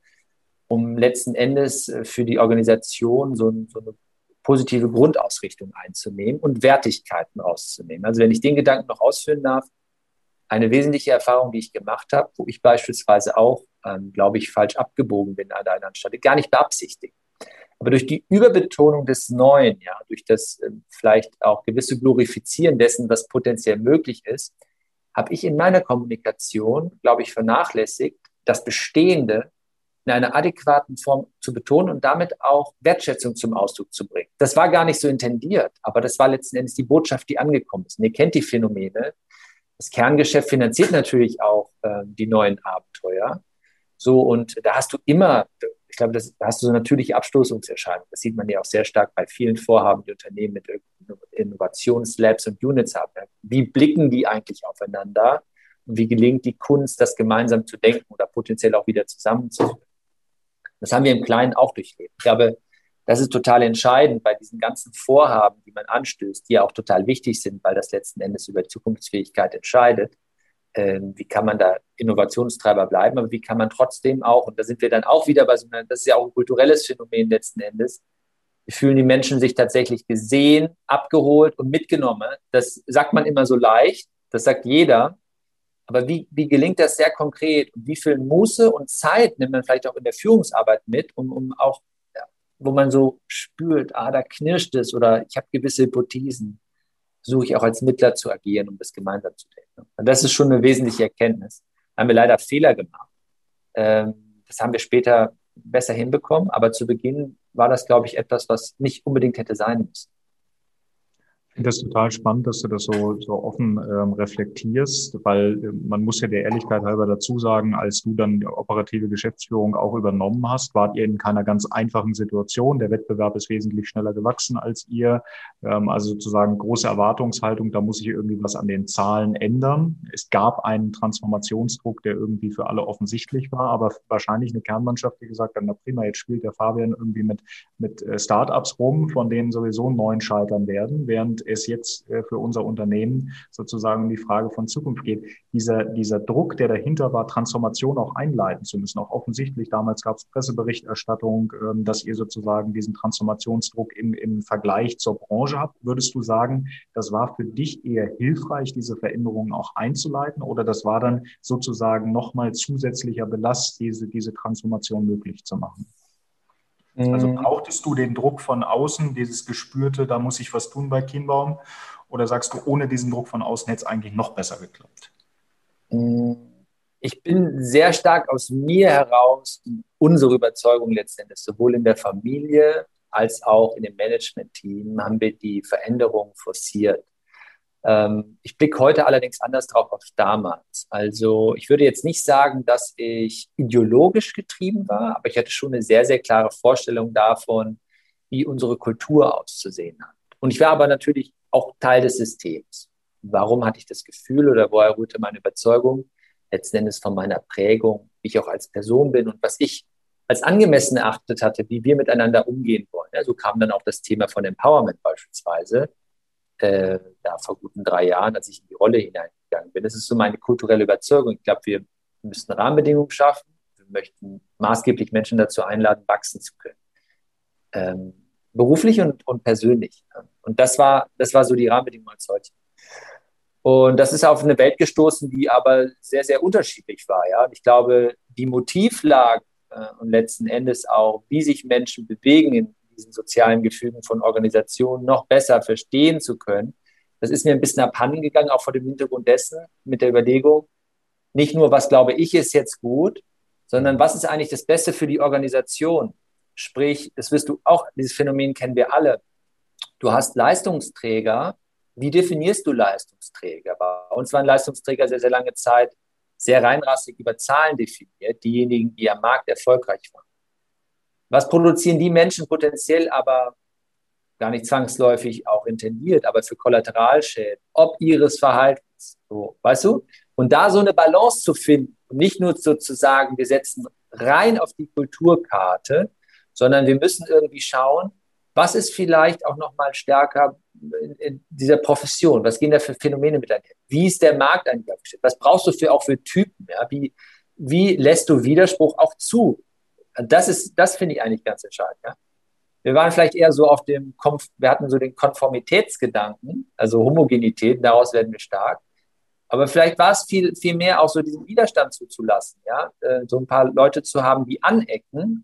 Um letzten Endes für die Organisation so, so eine positive Grundausrichtung einzunehmen und Wertigkeiten rauszunehmen. Also wenn ich den Gedanken noch ausführen darf, eine wesentliche Erfahrung, die ich gemacht habe, wo ich beispielsweise auch, ähm, glaube ich, falsch abgebogen bin an einer Stelle, gar nicht beabsichtigt. Aber durch die Überbetonung des Neuen, ja, durch das äh, vielleicht auch gewisse Glorifizieren dessen, was potenziell möglich ist, habe ich in meiner Kommunikation, glaube ich, vernachlässigt, das Bestehende in einer adäquaten Form zu betonen und damit auch Wertschätzung zum Ausdruck zu bringen. Das war gar nicht so intendiert, aber das war letzten Endes die Botschaft, die angekommen ist. Und ihr kennt die Phänomene. Das Kerngeschäft finanziert natürlich auch äh, die neuen Abenteuer. So, und da hast du immer, ich glaube, das, da hast du so natürliche Abstoßungserscheinungen. Das sieht man ja auch sehr stark bei vielen Vorhaben, die Unternehmen mit Innovationslabs und Units haben. Wie blicken die eigentlich aufeinander? Und wie gelingt die Kunst, das gemeinsam zu denken oder potenziell auch wieder zusammenzuführen? Das haben wir im Kleinen auch durchlebt. Ich glaube, das ist total entscheidend bei diesen ganzen Vorhaben, die man anstößt, die ja auch total wichtig sind, weil das letzten Endes über Zukunftsfähigkeit entscheidet. Ähm, wie kann man da Innovationstreiber bleiben, aber wie kann man trotzdem auch, und da sind wir dann auch wieder bei so einer, das ist ja auch ein kulturelles Phänomen letzten Endes, wie fühlen die Menschen sich tatsächlich gesehen, abgeholt und mitgenommen. Das sagt man immer so leicht, das sagt jeder, Aber wie, wie gelingt das sehr konkret? Und wie viel Muße und Zeit nimmt man vielleicht auch in der Führungsarbeit mit, um, um auch, ja, wo man so spürt, ah, da knirscht es oder ich habe gewisse Hypothesen, versuche ich auch als Mittler zu agieren, um das gemeinsam zu denken. Und das ist schon eine wesentliche Erkenntnis. Da haben wir leider Fehler gemacht. Ähm, das haben wir später besser hinbekommen, aber zu Beginn war das, glaube ich, etwas, was nicht unbedingt hätte sein müssen. Ich finde das total spannend, dass du das so, so offen ähm, reflektierst, weil äh, man muss ja der Ehrlichkeit halber dazu sagen, als du dann die operative Geschäftsführung auch übernommen hast, wart ihr in keiner ganz einfachen Situation. Der Wettbewerb ist wesentlich schneller gewachsen als ihr. Ähm, also sozusagen große Erwartungshaltung, da muss sich irgendwie was an den Zahlen ändern. Es gab einen Transformationsdruck, der irgendwie für alle offensichtlich war, aber wahrscheinlich eine Kernmannschaft, die gesagt hat, na prima, jetzt spielt der Fabian irgendwie mit, mit Startups rum, von denen sowieso neun scheitern werden, während es jetzt für unser Unternehmen sozusagen um die Frage von Zukunft geht. Dieser, dieser Druck, der dahinter war, Transformation auch einleiten zu müssen, auch offensichtlich, damals gab es Presseberichterstattung, dass ihr sozusagen diesen Transformationsdruck im, im Vergleich zur Branche habt. Würdest du sagen, das war für dich eher hilfreich, diese Veränderungen auch einzuleiten, oder das war dann sozusagen nochmal zusätzlicher Belast, diese, diese Transformation möglich zu machen? Also brauchtest du den Druck von außen, dieses Gespürte, da muss ich was tun bei Kienbaum? Oder sagst du, ohne diesen Druck von außen hätte es eigentlich noch besser geklappt? Ich bin sehr stark aus mir heraus, unsere Überzeugung letztendlich, sowohl in der Familie als auch in dem Management-Team, haben wir die Veränderung forciert. Ich blicke heute allerdings anders drauf als damals. Also ich würde jetzt nicht sagen, dass ich ideologisch getrieben war, aber ich hatte schon eine sehr, sehr klare Vorstellung davon, wie unsere Kultur auszusehen hat. Und ich war aber natürlich auch Teil des Systems. Warum hatte ich das Gefühl oder woher rührte meine Überzeugung? Letzten Endes von meiner Prägung, wie ich auch als Person bin und was ich als angemessen erachtet hatte, wie wir miteinander umgehen wollen. Ja, so kam dann auch das Thema von Empowerment beispielsweise. Äh, da vor guten drei Jahren, als ich in die Rolle hineingegangen bin. Das ist so meine kulturelle Überzeugung. Ich glaube, wir müssen Rahmenbedingungen schaffen. Wir möchten maßgeblich Menschen dazu einladen, wachsen zu können. Ähm, beruflich und, und persönlich. Und das war, das war so die Rahmenbedingung als solche. Und das ist auf eine Welt gestoßen, die aber sehr, sehr unterschiedlich war. Ja? Und ich glaube, die Motivlage äh, und letzten Endes auch, wie sich Menschen bewegen in diesen sozialen Gefügen von Organisationen noch besser verstehen zu können. Das ist mir ein bisschen abhanden gegangen, auch vor dem Hintergrund dessen, mit der Überlegung, nicht nur, was glaube ich ist jetzt gut, sondern was ist eigentlich das Beste für die Organisation? Sprich, das wirst du auch, dieses Phänomen kennen wir alle. Du hast Leistungsträger. Wie definierst du Leistungsträger? Bei uns waren Leistungsträger sehr, sehr lange Zeit sehr reinrassig über Zahlen definiert, diejenigen, die am Markt erfolgreich waren. Was produzieren die Menschen potenziell, aber gar nicht zwangsläufig auch intendiert, aber für Kollateralschäden, ob ihres Verhaltens, so, weißt du? Und da so eine Balance zu finden und nicht nur sozusagen, wir setzen rein auf die Kulturkarte, sondern wir müssen irgendwie schauen, was ist vielleicht auch noch mal stärker in, in dieser Profession? Was gehen da für Phänomene mit einher? Wie ist der Markt eigentlich aufgestellt? Was brauchst du für, auch für Typen? Ja? Wie, wie lässt du Widerspruch auch zu? Das ist, das finde ich eigentlich ganz entscheidend. Ja? Wir waren vielleicht eher so auf dem, wir hatten so den Konformitätsgedanken, also Homogenität, daraus werden wir stark. Aber vielleicht war es viel, viel mehr auch so diesen Widerstand zuzulassen, ja, so ein paar Leute zu haben, die anecken,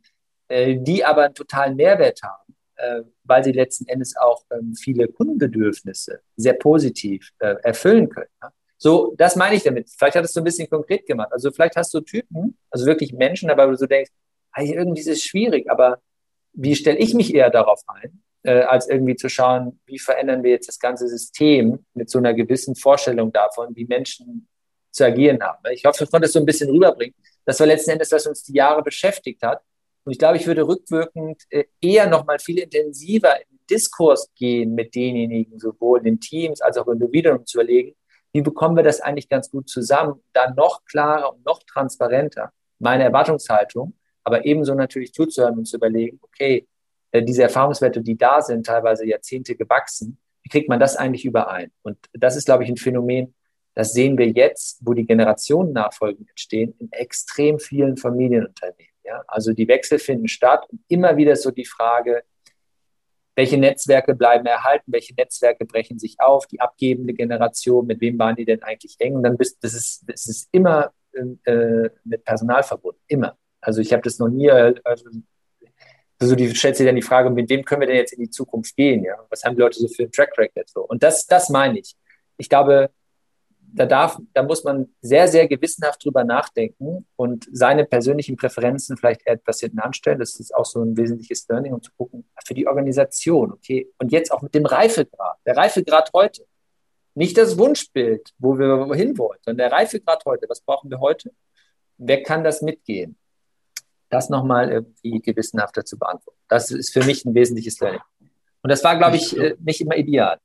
die aber einen totalen Mehrwert haben, weil sie letzten Endes auch viele Kundenbedürfnisse sehr positiv erfüllen können. Ja? So, das meine ich damit. Vielleicht hat es so ein bisschen konkret gemacht. Also vielleicht hast du Typen, also wirklich Menschen, aber du so denkst, irgendwie ist es schwierig, aber wie stelle ich mich eher darauf ein, äh, als irgendwie zu schauen, wie verändern wir jetzt das ganze System mit so einer gewissen Vorstellung davon, wie Menschen zu agieren haben. Ich hoffe, ich konnte es so ein bisschen rüberbringen. Das war letzten Endes, was uns die Jahre beschäftigt hat. Und ich glaube, ich würde rückwirkend äh, eher noch mal viel intensiver in den Diskurs gehen mit denjenigen, sowohl in den Teams als auch Individuen, um zu überlegen, wie bekommen wir das eigentlich ganz gut zusammen, dann noch klarer und noch transparenter meine Erwartungshaltung, aber ebenso natürlich zuzuhören und zu überlegen, okay, diese Erfahrungswerte, die da sind, teilweise Jahrzehnte gewachsen, wie kriegt man das eigentlich überein? Und das ist, glaube ich, ein Phänomen, das sehen wir jetzt, wo die Generationennachfolgen entstehen, in extrem vielen Familienunternehmen. Ja? Also die Wechsel finden statt und immer wieder so die Frage, welche Netzwerke bleiben erhalten, welche Netzwerke brechen sich auf, die abgebende Generation, mit wem waren die denn eigentlich eng? Und dann bist das ist, das ist immer äh, mit Personal verbunden, immer. Also ich habe das noch nie, also, also die stellt sich dann die Frage, mit wem können wir denn jetzt in die Zukunft gehen? Ja? Was haben die Leute so für einen Track Record? So? Und das, das meine ich. Ich glaube, da darf, da muss man sehr, sehr gewissenhaft drüber nachdenken und seine persönlichen Präferenzen vielleicht etwas hinten anstellen. Das ist auch so ein wesentliches Learning, um zu gucken, für die Organisation, okay, und jetzt auch mit dem Reifegrad. Der Reifegrad heute. Nicht das Wunschbild, wo wir hin wollen, sondern der Reifegrad heute. Was brauchen wir heute? Wer kann das mitgehen? Das nochmal irgendwie gewissenhafter zu beantworten. Das ist für mich ein wesentliches Learning. Und das war, glaube ich, nicht immer ideal.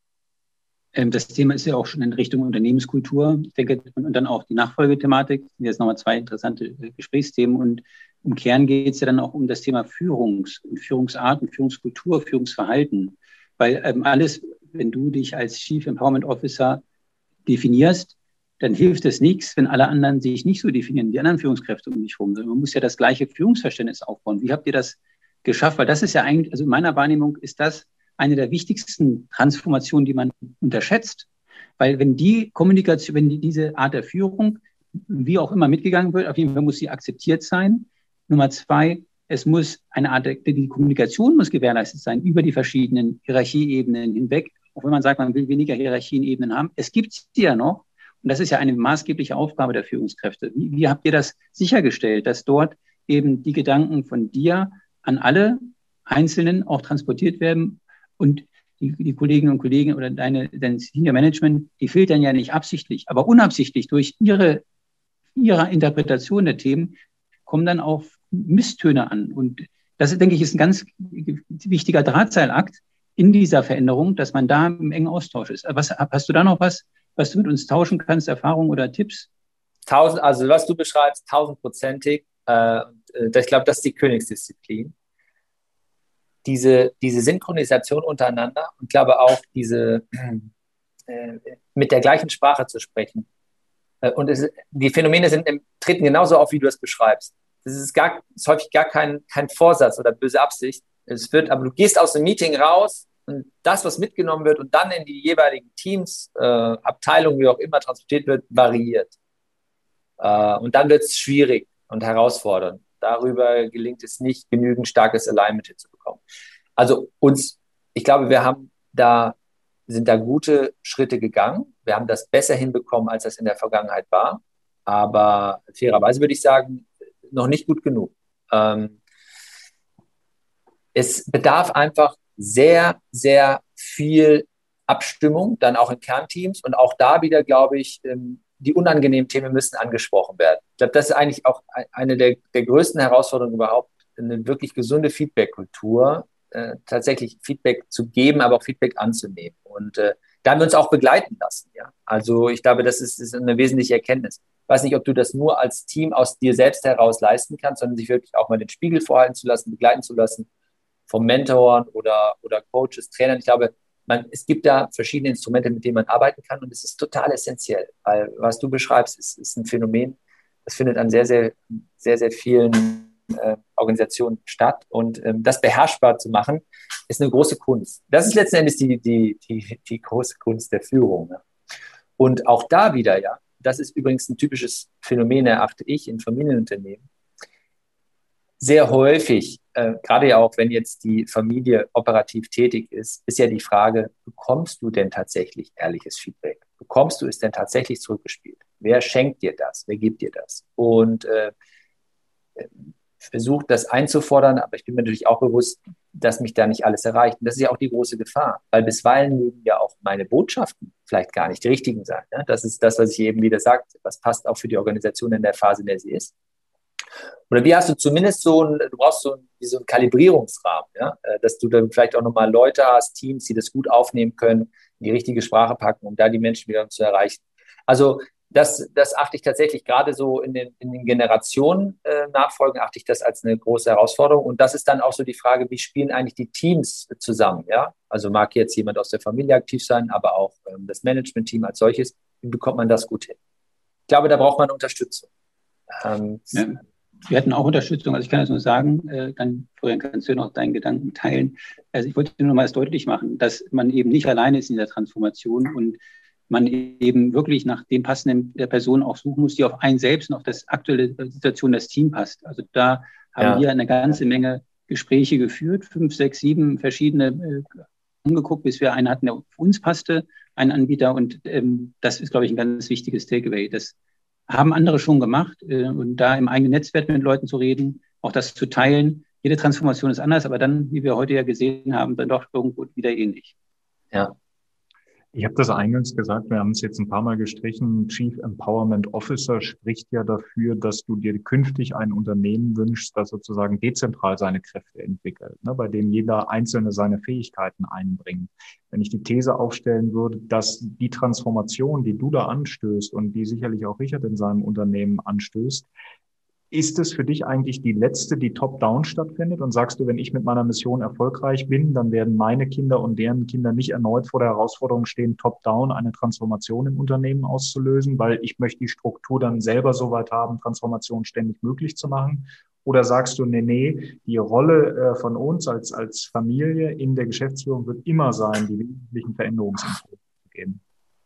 Das Thema ist ja auch schon in Richtung Unternehmenskultur. Ich denke, und dann auch die Nachfolgethematik. Das sind jetzt nochmal zwei interessante Gesprächsthemen. Und im Kern geht es ja dann auch um das Thema Führungs- und Führungsart und Führungskultur, Führungsverhalten. Weil ähm, alles, wenn du dich als Chief Empowerment Officer definierst, dann hilft es nichts, wenn alle anderen sich nicht so definieren, die anderen Führungskräfte um dich herum. Man muss ja das gleiche Führungsverständnis aufbauen. Wie habt ihr das geschafft? Weil das ist ja eigentlich, also in meiner Wahrnehmung ist das eine der wichtigsten Transformationen, die man unterschätzt. Weil wenn die Kommunikation, wenn die, diese Art der Führung, wie auch immer mitgegangen wird, auf jeden Fall muss sie akzeptiert sein. Nummer zwei, es muss eine Art, der, die Kommunikation muss gewährleistet sein über die verschiedenen Hierarchieebenen hinweg. Auch wenn man sagt, man will weniger Hierarchienebenen haben. Es gibt sie ja noch. Und das ist ja eine maßgebliche Aufgabe der Führungskräfte. Wie, wie habt ihr das sichergestellt, dass dort eben die Gedanken von dir an alle Einzelnen auch transportiert werden? Und die, die Kolleginnen und Kollegen oder deine, dein Senior Management, die filtern ja nicht absichtlich, aber unabsichtlich durch ihre, ihre Interpretation der Themen kommen dann auch Misstöne an. Und das, denke ich, ist ein ganz wichtiger Drahtseilakt in dieser Veränderung, dass man da im engen Austausch ist. Was, hast du da noch was, was du mit uns tauschen kannst, Erfahrungen oder Tipps? Tausend, also was du beschreibst, tausendprozentig. Äh, ich glaube, das ist die Königsdisziplin. Diese, diese Synchronisation untereinander und glaube auch diese äh, mit der gleichen Sprache zu sprechen. Äh, und es, die Phänomene sind, treten genauso auf, wie du es beschreibst. Das ist, gar, ist häufig gar kein, kein Vorsatz oder böse Absicht. Es wird, aber du gehst aus dem Meeting raus und das, was mitgenommen wird und dann in die jeweiligen Teams, äh, Abteilungen, wie auch immer transportiert wird, variiert. Äh, und dann wird es schwierig und herausfordernd. Darüber gelingt es nicht, genügend starkes Alignment hinzubekommen. Also uns, ich glaube, wir haben da, sind da gute Schritte gegangen. Wir haben das besser hinbekommen, als das in der Vergangenheit war. Aber fairerweise würde ich sagen, noch nicht gut genug. Ähm, es bedarf einfach sehr, sehr viel Abstimmung, dann auch in Kernteams. Und auch da wieder, glaube ich, die unangenehmen Themen müssen angesprochen werden. Ich glaube, das ist eigentlich auch eine der, der größten Herausforderungen überhaupt, eine wirklich gesunde Feedback-Kultur, äh, tatsächlich Feedback zu geben, aber auch Feedback anzunehmen. Und äh, da haben wir uns auch begleiten lassen. Ja? Also ich glaube, das ist, ist eine wesentliche Erkenntnis. Ich weiß nicht, ob du das nur als Team aus dir selbst heraus leisten kannst, sondern sich wirklich auch mal den Spiegel vorhalten zu lassen, begleiten zu lassen vom Mentoren oder, oder Coaches, Trainern. Ich glaube, Man, es gibt da verschiedene Instrumente, mit denen man arbeiten kann und es ist total essentiell, weil was du beschreibst, ist, ist ein Phänomen, das findet an sehr, sehr, sehr, sehr vielen äh, Organisationen statt und ähm, das beherrschbar zu machen, ist eine große Kunst. Das ist letzten Endes die, die, die, die große Kunst der Führung. Ne? Und auch da wieder, ja, das ist übrigens ein typisches Phänomen, erachte ich, in Familienunternehmen. Sehr häufig, äh, gerade ja auch, wenn jetzt die Familie operativ tätig ist, ist ja die Frage, bekommst du denn tatsächlich ehrliches Feedback? Bekommst du es denn tatsächlich zurückgespielt? Wer schenkt dir das? Wer gibt dir das? Und äh, versucht das einzufordern, aber ich bin mir natürlich auch bewusst, dass mich da nicht alles erreicht. Und das ist ja auch die große Gefahr, weil bisweilen mögen ja auch meine Botschaften vielleicht gar nicht die richtigen sein. Ne? Das ist das, was ich eben wieder sagte. Was passt auch für die Organisation in der Phase, in der sie ist. Oder wie hast du zumindest so ein, du brauchst so, ein, wie so einen Kalibrierungsrahmen, ja? Dass du dann vielleicht auch nochmal Leute hast, Teams, die das gut aufnehmen können, in die richtige Sprache packen, um da die Menschen wieder zu erreichen. Also das, das achte ich tatsächlich gerade so in den, in den Generationen äh, Nachfolgen, achte ich das als eine große Herausforderung. Und das ist dann auch so die Frage, wie spielen eigentlich die Teams zusammen? Ja? Also mag jetzt jemand aus der Familie aktiv sein, aber auch ähm, das Management-Team als solches. Wie bekommt man das gut hin? Ich glaube, da braucht man Unterstützung. Ähm, ja. Wir hatten auch Unterstützung, also ich kann das nur sagen, äh, dann, Florian, kannst du noch deinen Gedanken teilen. Also ich wollte nur noch mal das deutlich machen, dass man eben nicht alleine ist in der Transformation und man eben wirklich nach dem passenden der Person auch suchen muss, die auf einen selbst und auf das aktuelle Situation, das Team passt. Also da haben ja. wir eine ganze Menge Gespräche geführt, fünf, sechs, sieben verschiedene äh, angeguckt, bis wir einen hatten, der auf uns passte, einen Anbieter. Und ähm, das ist, glaube ich, ein ganz wichtiges Takeaway. Das haben andere schon gemacht äh, und da im eigenen Netzwerk mit Leuten zu reden, auch das zu teilen. Jede Transformation ist anders, aber dann, wie wir heute ja gesehen haben, dann doch irgendwo wieder ähnlich. Ja. Ich habe das eingangs gesagt, wir haben es jetzt ein paar Mal gestrichen. Chief Empowerment Officer spricht ja dafür, dass du dir künftig ein Unternehmen wünschst, das sozusagen dezentral seine Kräfte entwickelt, ne, bei dem jeder Einzelne seine Fähigkeiten einbringt. Wenn ich die These aufstellen würde, dass die Transformation, die du da anstößt und die sicherlich auch Richard in seinem Unternehmen anstößt, ist es für dich eigentlich die letzte, die top-down stattfindet? Und sagst du, wenn ich mit meiner Mission erfolgreich bin, dann werden meine Kinder und deren Kinder nicht erneut vor der Herausforderung stehen, top-down eine Transformation im Unternehmen auszulösen, weil ich möchte die Struktur dann selber so weit haben, Transformation ständig möglich zu machen? Oder sagst du, nee, nee, die Rolle von uns als, als Familie in der Geschäftsführung wird immer sein, die wesentlichen Veränderungsimpulse zu geben?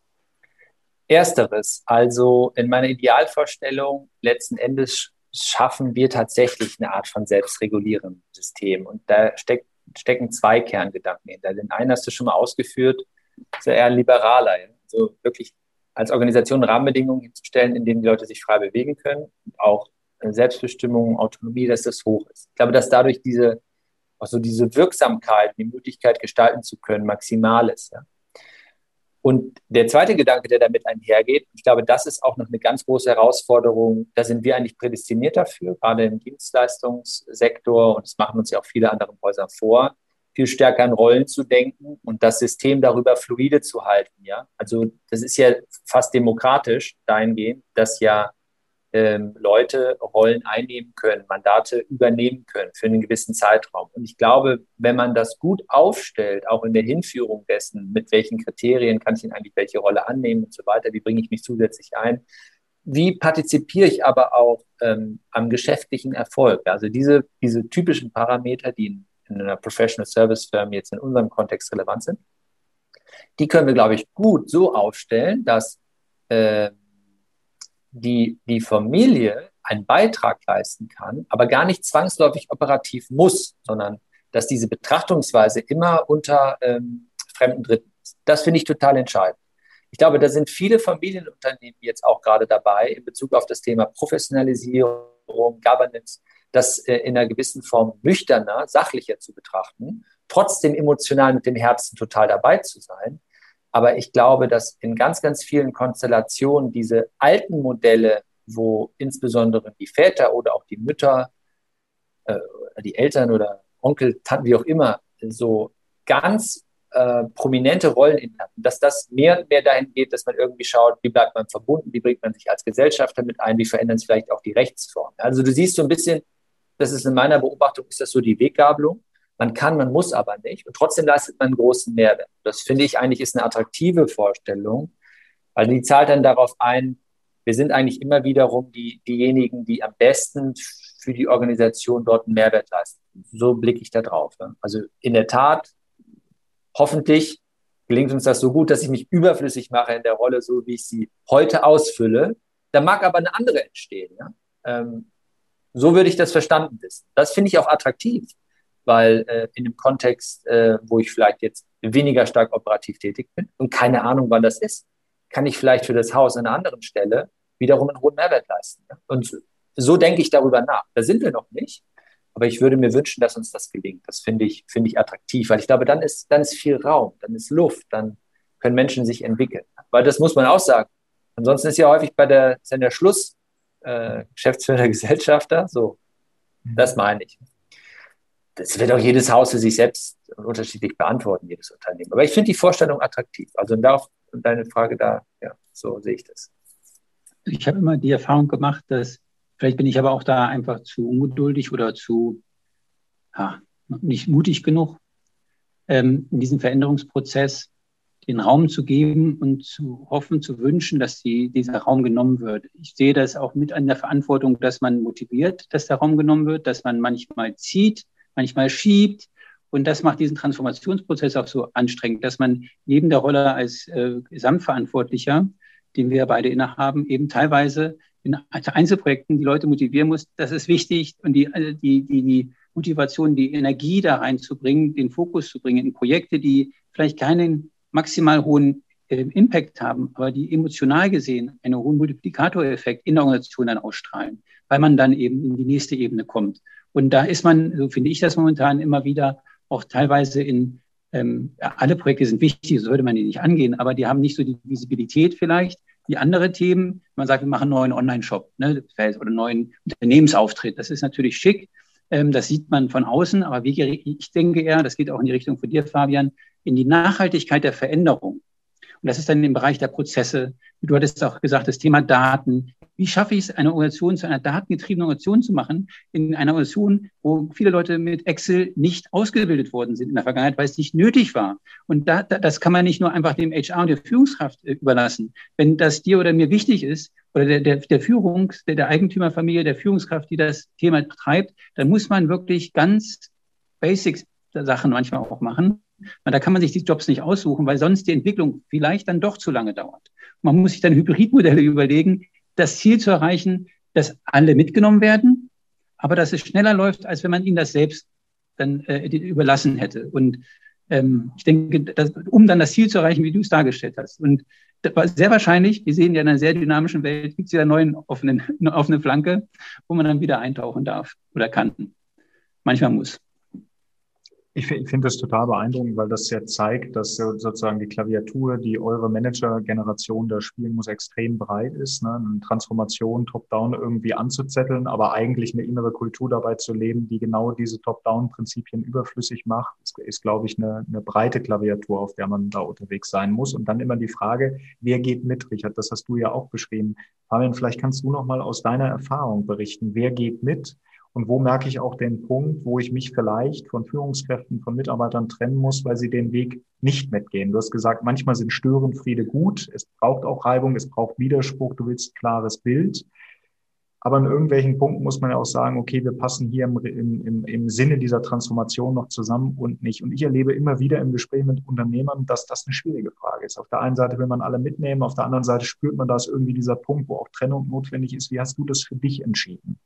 Ersteres, also in meiner Idealvorstellung letzten Endes schaffen wir tatsächlich eine Art von selbstregulierendem System. Und da steck, stecken zwei Kerngedanken hinter. Den einen hast du schon mal ausgeführt, ist ja eher liberaler. Also wirklich als Organisation Rahmenbedingungen hinzustellen, in denen die Leute sich frei bewegen können. Und auch Selbstbestimmung, Autonomie, dass das hoch ist. Ich glaube, dass dadurch diese, also diese Wirksamkeit, die Möglichkeit gestalten zu können, maximal ist. Ja. Und der zweite Gedanke, der damit einhergeht, ich glaube, das ist auch noch eine ganz große Herausforderung. Da sind wir eigentlich prädestiniert dafür, gerade im Dienstleistungssektor. Und das machen uns ja auch viele andere Häuser vor, viel stärker in Rollen zu denken und das System darüber fluide zu halten. Ja? Also das ist ja fast demokratisch dahingehend, dass ja ähm, Leute Rollen einnehmen können, Mandate übernehmen können für einen gewissen Zeitraum. Und ich glaube, wenn man das gut aufstellt, auch in der Hinführung dessen, mit welchen Kriterien kann ich denn eigentlich welche Rolle annehmen und so weiter, wie bringe ich mich zusätzlich ein, wie partizipiere ich aber auch ähm, am geschäftlichen Erfolg. Also diese, diese typischen Parameter, die in, in einer Professional Service Firm jetzt in unserem Kontext relevant sind, die können wir, glaube ich, gut so aufstellen, dass äh, die, die Familie einen Beitrag leisten kann, aber gar nicht zwangsläufig operativ muss, sondern dass diese Betrachtungsweise immer unter ähm, fremden Dritten ist. Das finde ich total entscheidend. Ich glaube, da sind viele Familienunternehmen jetzt auch gerade dabei in Bezug auf das Thema Professionalisierung, Governance, das äh, in einer gewissen Form nüchterner, sachlicher zu betrachten, trotzdem emotional mit dem Herzen total dabei zu sein. Aber ich glaube, dass in ganz, ganz vielen Konstellationen diese alten Modelle, wo insbesondere die Väter oder auch die Mütter, äh, die Eltern oder Onkel, Tanten, wie auch immer, so ganz äh, prominente Rollen innehatten, dass das mehr und mehr dahin geht, dass man irgendwie schaut, wie bleibt man verbunden, wie bringt man sich als Gesellschaft damit ein, wie verändern sich vielleicht auch die Rechtsformen. Also du siehst so ein bisschen, das ist in meiner Beobachtung, ist das so die Weggabelung. Man kann, man muss aber nicht. Und trotzdem leistet man einen großen Mehrwert. Das finde ich eigentlich ist eine attraktive Vorstellung, weil die zahlt dann darauf ein, wir sind eigentlich immer wiederum die, diejenigen, die am besten für die Organisation dort einen Mehrwert leisten. So blicke ich da drauf. Also in der Tat, hoffentlich gelingt uns das so gut, dass ich mich überflüssig mache in der Rolle, so wie ich sie heute ausfülle. Da mag aber eine andere entstehen. Ja? Ähm, so würde ich das verstanden wissen. Das finde ich auch attraktiv. Weil äh, in dem Kontext, äh, wo ich vielleicht jetzt weniger stark operativ tätig bin und keine Ahnung, wann das ist, kann ich vielleicht für das Haus an einer anderen Stelle wiederum einen hohen Mehrwert leisten. Ja? Und so denke ich darüber nach. Da sind wir noch nicht, aber ich würde mir wünschen, dass uns das gelingt. Das finde ich, finde ich attraktiv, weil ich glaube, dann ist, dann ist viel Raum, dann ist Luft, dann können Menschen sich entwickeln. Weil das muss man auch sagen. Ansonsten ist ja häufig bei der, ist ja der Schluss äh, Geschäftsführer, Gesellschafter, so, das meine ich. Das wird auch jedes Haus für sich selbst unterschiedlich beantworten, jedes Unternehmen. Aber ich finde die Vorstellung attraktiv. Also darauf deine Frage da, ja, so sehe ich das. Ich habe immer die Erfahrung gemacht, dass, vielleicht bin ich aber auch da einfach zu ungeduldig oder zu, ja, nicht mutig genug, ähm, in diesem Veränderungsprozess den Raum zu geben und zu hoffen, zu wünschen, dass die, dieser Raum genommen wird. Ich sehe das auch mit an der Verantwortung, dass man motiviert, dass der Raum genommen wird, dass man manchmal zieht, manchmal schiebt. Und das macht diesen Transformationsprozess auch so anstrengend, dass man neben der Rolle als äh, Gesamtverantwortlicher, den wir beide innehaben, eben teilweise in Einzelprojekten die Leute motivieren muss. Das ist wichtig und die, die, die, die Motivation, die Energie da reinzubringen, den Fokus zu bringen in Projekte, die vielleicht keinen maximal hohen äh, Impact haben, aber die emotional gesehen einen hohen Multiplikatoreffekt in der Organisation dann ausstrahlen, weil man dann eben in die nächste Ebene kommt. Und da ist man, so finde ich das momentan immer wieder, auch teilweise in, ähm, ja, alle Projekte sind wichtig, so würde man die nicht angehen, aber die haben nicht so die Visibilität vielleicht wie andere Themen. Man sagt, wir machen einen neuen Online-Shop, ne, oder einen neuen Unternehmensauftritt. Das ist natürlich schick. Ähm, das sieht man von außen, aber wie, ich denke eher, das geht auch in die Richtung von dir, Fabian, in die Nachhaltigkeit der Veränderung. Und das ist dann im Bereich der Prozesse. Du hattest auch gesagt, das Thema Daten. Wie schaffe ich es, eine Organisation zu einer datengetriebenen Organisation zu machen, in einer Organisation, wo viele Leute mit Excel nicht ausgebildet worden sind in der Vergangenheit, weil es nicht nötig war. Und da, da, das kann man nicht nur einfach dem H R und der Führungskraft äh, überlassen. Wenn das dir oder mir wichtig ist, oder der, der, der Führungs-, der, der Eigentümerfamilie, der Führungskraft, die das Thema treibt, dann muss man wirklich ganz Basics Sachen manchmal auch machen. Und da kann man sich die Jobs nicht aussuchen, weil sonst die Entwicklung vielleicht dann doch zu lange dauert. Man muss sich dann Hybridmodelle überlegen, das Ziel zu erreichen, dass alle mitgenommen werden, aber dass es schneller läuft, als wenn man ihnen das selbst dann äh, überlassen hätte. Und ähm, ich denke, dass, um dann das Ziel zu erreichen, wie du es dargestellt hast. Und das war sehr wahrscheinlich, wir sehen ja in einer sehr dynamischen Welt, gibt es wieder neuen offenen, eine offene Flanke, wo man dann wieder eintauchen darf oder kann. Manchmal muss. Ich, ich finde das total beeindruckend, weil das ja zeigt, dass sozusagen die Klaviatur, die eure Manager-Generation da spielen muss, extrem breit ist. Ne? Eine Transformation top-down irgendwie anzuzetteln, aber eigentlich eine innere Kultur dabei zu leben, die genau diese Top-down-Prinzipien überflüssig macht, ist, ist glaube ich, eine, eine breite Klaviatur, auf der man da unterwegs sein muss. Und dann immer die Frage, wer geht mit, Richard? Das hast du ja auch beschrieben. Fabian, vielleicht kannst du noch mal aus deiner Erfahrung berichten. Wer geht mit? Und wo merke ich auch den Punkt, wo ich mich vielleicht von Führungskräften, von Mitarbeitern trennen muss, weil sie den Weg nicht mitgehen? Du hast gesagt, manchmal sind Störenfriede gut. Es braucht auch Reibung, es braucht Widerspruch. Du willst ein klares Bild. Aber an irgendwelchen Punkten muss man ja auch sagen, okay, wir passen hier im, im, im Sinne dieser Transformation noch zusammen und nicht. Und ich erlebe immer wieder im Gespräch mit Unternehmern, dass das eine schwierige Frage ist. Auf der einen Seite will man alle mitnehmen, auf der anderen Seite spürt man, da ist irgendwie dieser Punkt, wo auch Trennung notwendig ist. Wie hast du das für dich entschieden?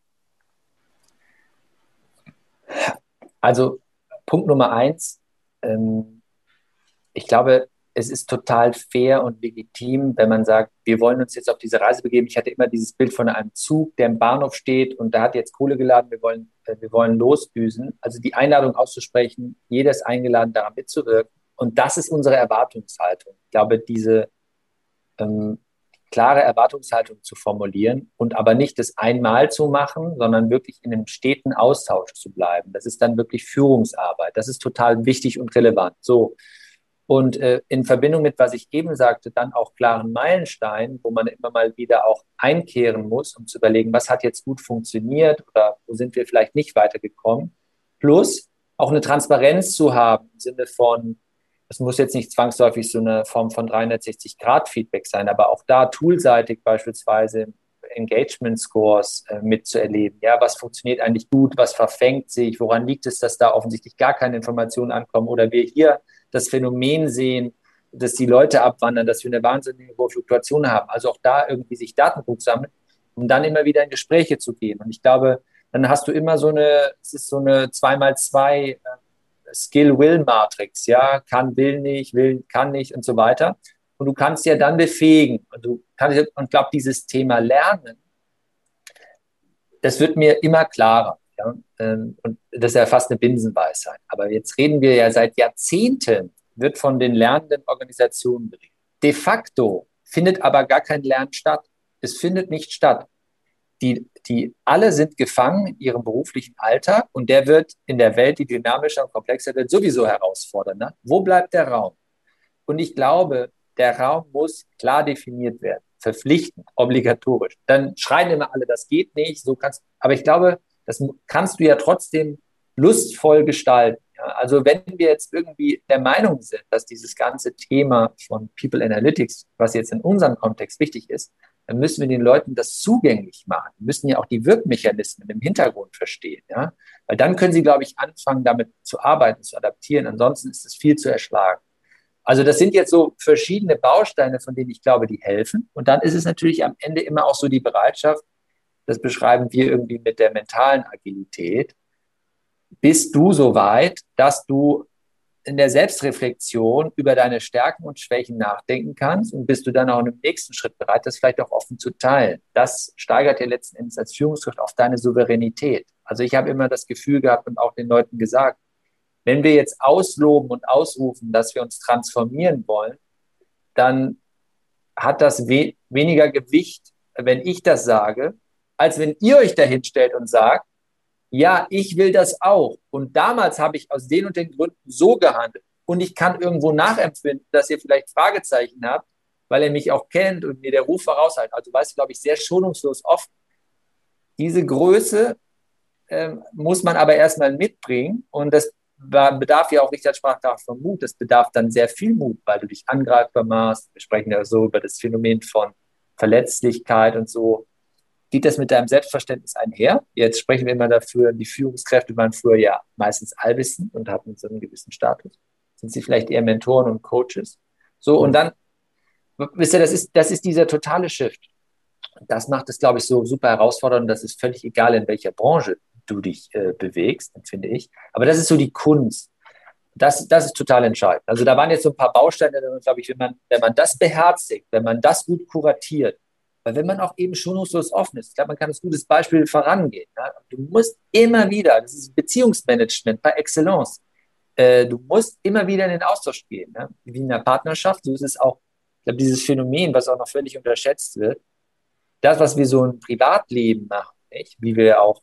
Also Punkt Nummer eins, ähm, ich glaube, es ist total fair und legitim, wenn man sagt, wir wollen uns jetzt auf diese Reise begeben. Ich hatte immer dieses Bild von einem Zug, der im Bahnhof steht und da hat jetzt Kohle geladen, wir wollen, äh, wir wollen losdüsen. Also die Einladung auszusprechen, jeder ist eingeladen, daran mitzuwirken. Und das ist unsere Erwartungshaltung. Ich glaube, diese ähm, klare Erwartungshaltung zu formulieren und aber nicht das einmal zu machen, sondern wirklich in einem steten Austausch zu bleiben. Das ist dann wirklich Führungsarbeit. Das ist total wichtig und relevant. So. Und äh, in Verbindung mit, was ich eben sagte, dann auch klaren Meilensteinen, wo man immer mal wieder auch einkehren muss, um zu überlegen, was hat jetzt gut funktioniert oder wo sind wir vielleicht nicht weitergekommen. Plus auch eine Transparenz zu haben im Sinne von, es muss jetzt nicht zwangsläufig so eine Form von dreihundertsechzig Grad Feedback sein, aber auch da toolseitig beispielsweise Engagement Scores äh, mitzuerleben. Ja, was funktioniert eigentlich gut, was verfängt sich, woran liegt es, dass da offensichtlich gar keine Informationen ankommen oder wir hier das Phänomen sehen, dass die Leute abwandern, dass wir eine wahnsinnige hohe Fluktuation haben. Also auch da irgendwie sich Datenpunkt sammeln, um dann immer wieder in Gespräche zu gehen. Und ich glaube, dann hast du immer so eine, es ist so eine zwei mal zwei äh, Skill-Will-Matrix, ja, kann, will nicht, will, kann nicht und so weiter. Und du kannst ja dann befähigen. Und du kannst, und ich glaube, dieses Thema Lernen, das wird mir immer klarer. Ja? Und das ist ja fast eine Binsenweisheit. Aber jetzt reden wir ja seit Jahrzehnten, wird von den lernenden Organisationen berichtet. De facto findet aber gar kein Lernen statt. Es findet nicht statt. Die, die alle sind gefangen in ihrem beruflichen Alltag und der wird in der Welt, die dynamischer und komplexer wird, sowieso herausfordernd. Ne? Wo bleibt der Raum? Und ich glaube, der Raum muss klar definiert werden, verpflichtend, obligatorisch. Dann schreien immer alle, das geht nicht, so kannst. Aber ich glaube, das kannst du ja trotzdem lustvoll gestalten. Ja? Also wenn wir jetzt irgendwie der Meinung sind, dass dieses ganze Thema von People Analytics, was jetzt in unserem Kontext wichtig ist, dann müssen wir den Leuten das zugänglich machen. Wir müssen ja auch die Wirkmechanismen im Hintergrund verstehen. Ja? Weil dann können sie, glaube ich, anfangen, damit zu arbeiten, zu adaptieren. Ansonsten ist es viel zu erschlagen. Also das sind jetzt so verschiedene Bausteine, von denen ich glaube, die helfen. Und dann ist es natürlich am Ende immer auch so die Bereitschaft, das beschreiben wir irgendwie mit der mentalen Agilität. Bist du so weit, dass du in der Selbstreflexion über deine Stärken und Schwächen nachdenken kannst und bist du dann auch im nächsten Schritt bereit, das vielleicht auch offen zu teilen. Das steigert dir letzten Endes als Führungskraft auf deine Souveränität. Also ich habe immer das Gefühl gehabt und auch den Leuten gesagt, wenn wir jetzt ausloben und ausrufen, dass wir uns transformieren wollen, dann hat das we- weniger Gewicht, wenn ich das sage, als wenn ihr euch dahin stellt und sagt, ja, ich will das auch. Und damals habe ich aus den und den Gründen so gehandelt. Und ich kann irgendwo nachempfinden, dass ihr vielleicht Fragezeichen habt, weil ihr mich auch kennt und mir der Ruf voraushaltet. Also weißt du, glaube ich, sehr schonungslos offen. Diese Größe ähm, muss man aber erstmal mitbringen. Und das bedarf ja auch, Richard sprach von Mut. Das bedarf dann sehr viel Mut, weil du dich angreifbar machst. Wir sprechen ja so über das Phänomen von Verletzlichkeit und so. Geht das mit deinem Selbstverständnis einher? Jetzt sprechen wir immer dafür, die Führungskräfte waren früher ja meistens allwissend und hatten so einen gewissen Status. Sind sie vielleicht eher Mentoren und Coaches? So, und dann, wisst ihr, das ist, das ist dieser totale Shift. Das macht es, glaube ich, so super herausfordernd. Das ist völlig egal, in welcher Branche du dich äh, bewegst, finde ich. Aber das ist so die Kunst. Das, das ist total entscheidend. Also da waren jetzt so ein paar Bausteine, glaube ich, wenn man, wenn man das beherzigt, wenn man das gut kuratiert, weil wenn man auch eben schonungslos offen ist, ich glaube, man kann als gutes Beispiel vorangehen. Ja? Du musst immer wieder, das ist Beziehungsmanagement par excellence, äh, du musst immer wieder in den Austausch gehen. Ja? Wie in einer Partnerschaft, so ist es auch, ich glaube, dieses Phänomen, was auch noch völlig unterschätzt wird, das, was wir so im Privatleben machen, nicht? Wie wir auch,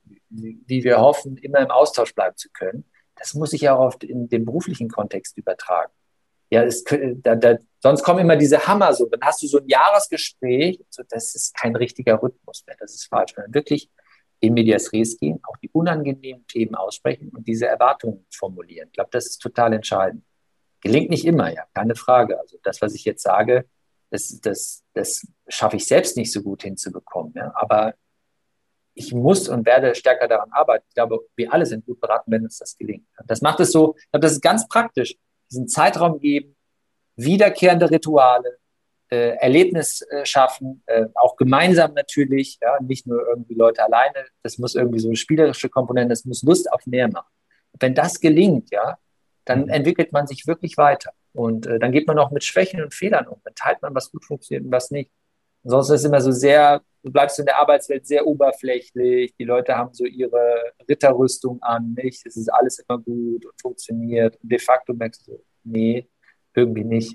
wie wir hoffen, immer im Austausch bleiben zu können, das muss sich ja auch oft in den beruflichen Kontext übertragen. Ja, es, da, da, sonst kommen immer diese Hammer so. Dann hast du so ein Jahresgespräch. So, das ist kein richtiger Rhythmus mehr. Das ist falsch. Wenn wir wirklich in medias res gehen, auch die unangenehmen Themen aussprechen und diese Erwartungen formulieren. Ich glaube, das ist total entscheidend. Gelingt nicht immer, ja, keine Frage. Also das, was ich jetzt sage, das, das, das schaffe ich selbst nicht so gut hinzubekommen. Ja. Aber ich muss und werde stärker daran arbeiten. Ich glaube, wir alle sind gut beraten, wenn uns das gelingt. Das macht es so, ich glaube, das ist ganz praktisch. Diesen Zeitraum geben, wiederkehrende Rituale, äh, Erlebnis äh, schaffen, äh, auch gemeinsam natürlich, ja, nicht nur irgendwie Leute alleine. Das muss irgendwie so eine spielerische Komponente, das muss Lust auf mehr machen. Und wenn das gelingt, ja, dann mhm. entwickelt man sich wirklich weiter. Und äh, dann geht man auch mit Schwächen und Fehlern um. Dann teilt man, was gut funktioniert und was nicht. Ansonsten ist es immer so sehr, du bleibst in der Arbeitswelt sehr oberflächlich. Die Leute haben so ihre Ritterrüstung an, nicht? Es ist alles immer gut und funktioniert. Und de facto merkst du so, nee, irgendwie nicht.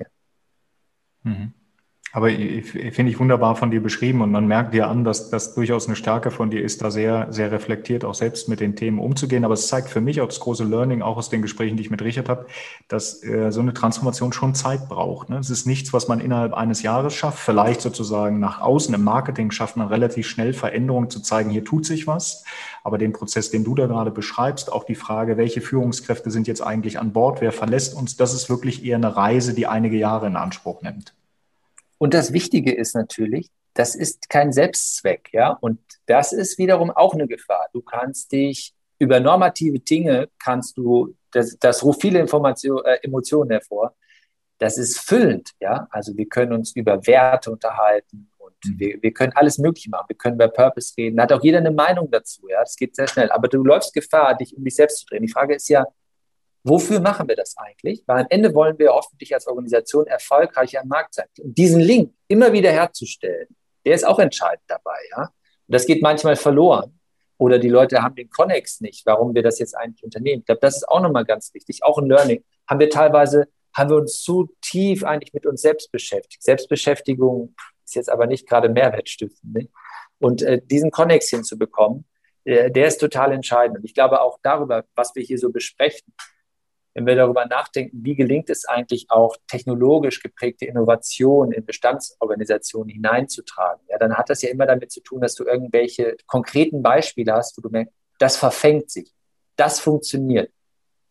Mhm. Aber finde ich wunderbar von dir beschrieben und man merkt dir an, dass das durchaus eine Stärke von dir ist, da sehr, sehr reflektiert auch selbst mit den Themen umzugehen. Aber es zeigt für mich auch das große Learning, auch aus den Gesprächen, die ich mit Richard habe, dass äh, so eine Transformation schon Zeit braucht. Ne? Es ist nichts, was man innerhalb eines Jahres schafft. Vielleicht sozusagen nach außen im Marketing schafft man relativ schnell Veränderungen zu zeigen, hier tut sich was. Aber den Prozess, den du da gerade beschreibst, auch die Frage, welche Führungskräfte sind jetzt eigentlich an Bord, wer verlässt uns, das ist wirklich eher eine Reise, die einige Jahre in Anspruch nimmt. Und das Wichtige ist natürlich, das ist kein Selbstzweck, ja. Und das ist wiederum auch eine Gefahr. Du kannst dich über normative Dinge, kannst du, das, das ruft viele Information, äh, Emotionen hervor. Das ist füllend, ja. Also wir können uns über Werte unterhalten und mhm. wir, wir können alles Mögliche machen. Wir können über Purpose reden. Da hat auch jeder eine Meinung dazu, ja. Das geht sehr schnell. Aber du läufst Gefahr, dich um dich selbst zu drehen. Die Frage ist ja, wofür machen wir das eigentlich? Weil am Ende wollen wir hoffentlich als Organisation erfolgreich am Markt sein. Und diesen Link immer wieder herzustellen, der ist auch entscheidend dabei. Ja? Und das geht manchmal verloren. Oder die Leute haben den Konnex nicht, warum wir das jetzt eigentlich unternehmen. Ich glaube, das ist auch nochmal ganz wichtig. Auch ein Learning. Haben wir teilweise, haben wir uns zu tief eigentlich mit uns selbst beschäftigt. Selbstbeschäftigung ist jetzt aber nicht gerade mehrwertstiftend. Nicht? Und äh, diesen Konnex hinzubekommen, äh, der ist total entscheidend. Und ich glaube auch darüber, was wir hier so besprechen, wenn wir darüber nachdenken, wie gelingt es eigentlich auch, technologisch geprägte Innovationen in Bestandsorganisationen hineinzutragen, ja, dann hat das ja immer damit zu tun, dass du irgendwelche konkreten Beispiele hast, wo du merkst, das verfängt sich, das funktioniert.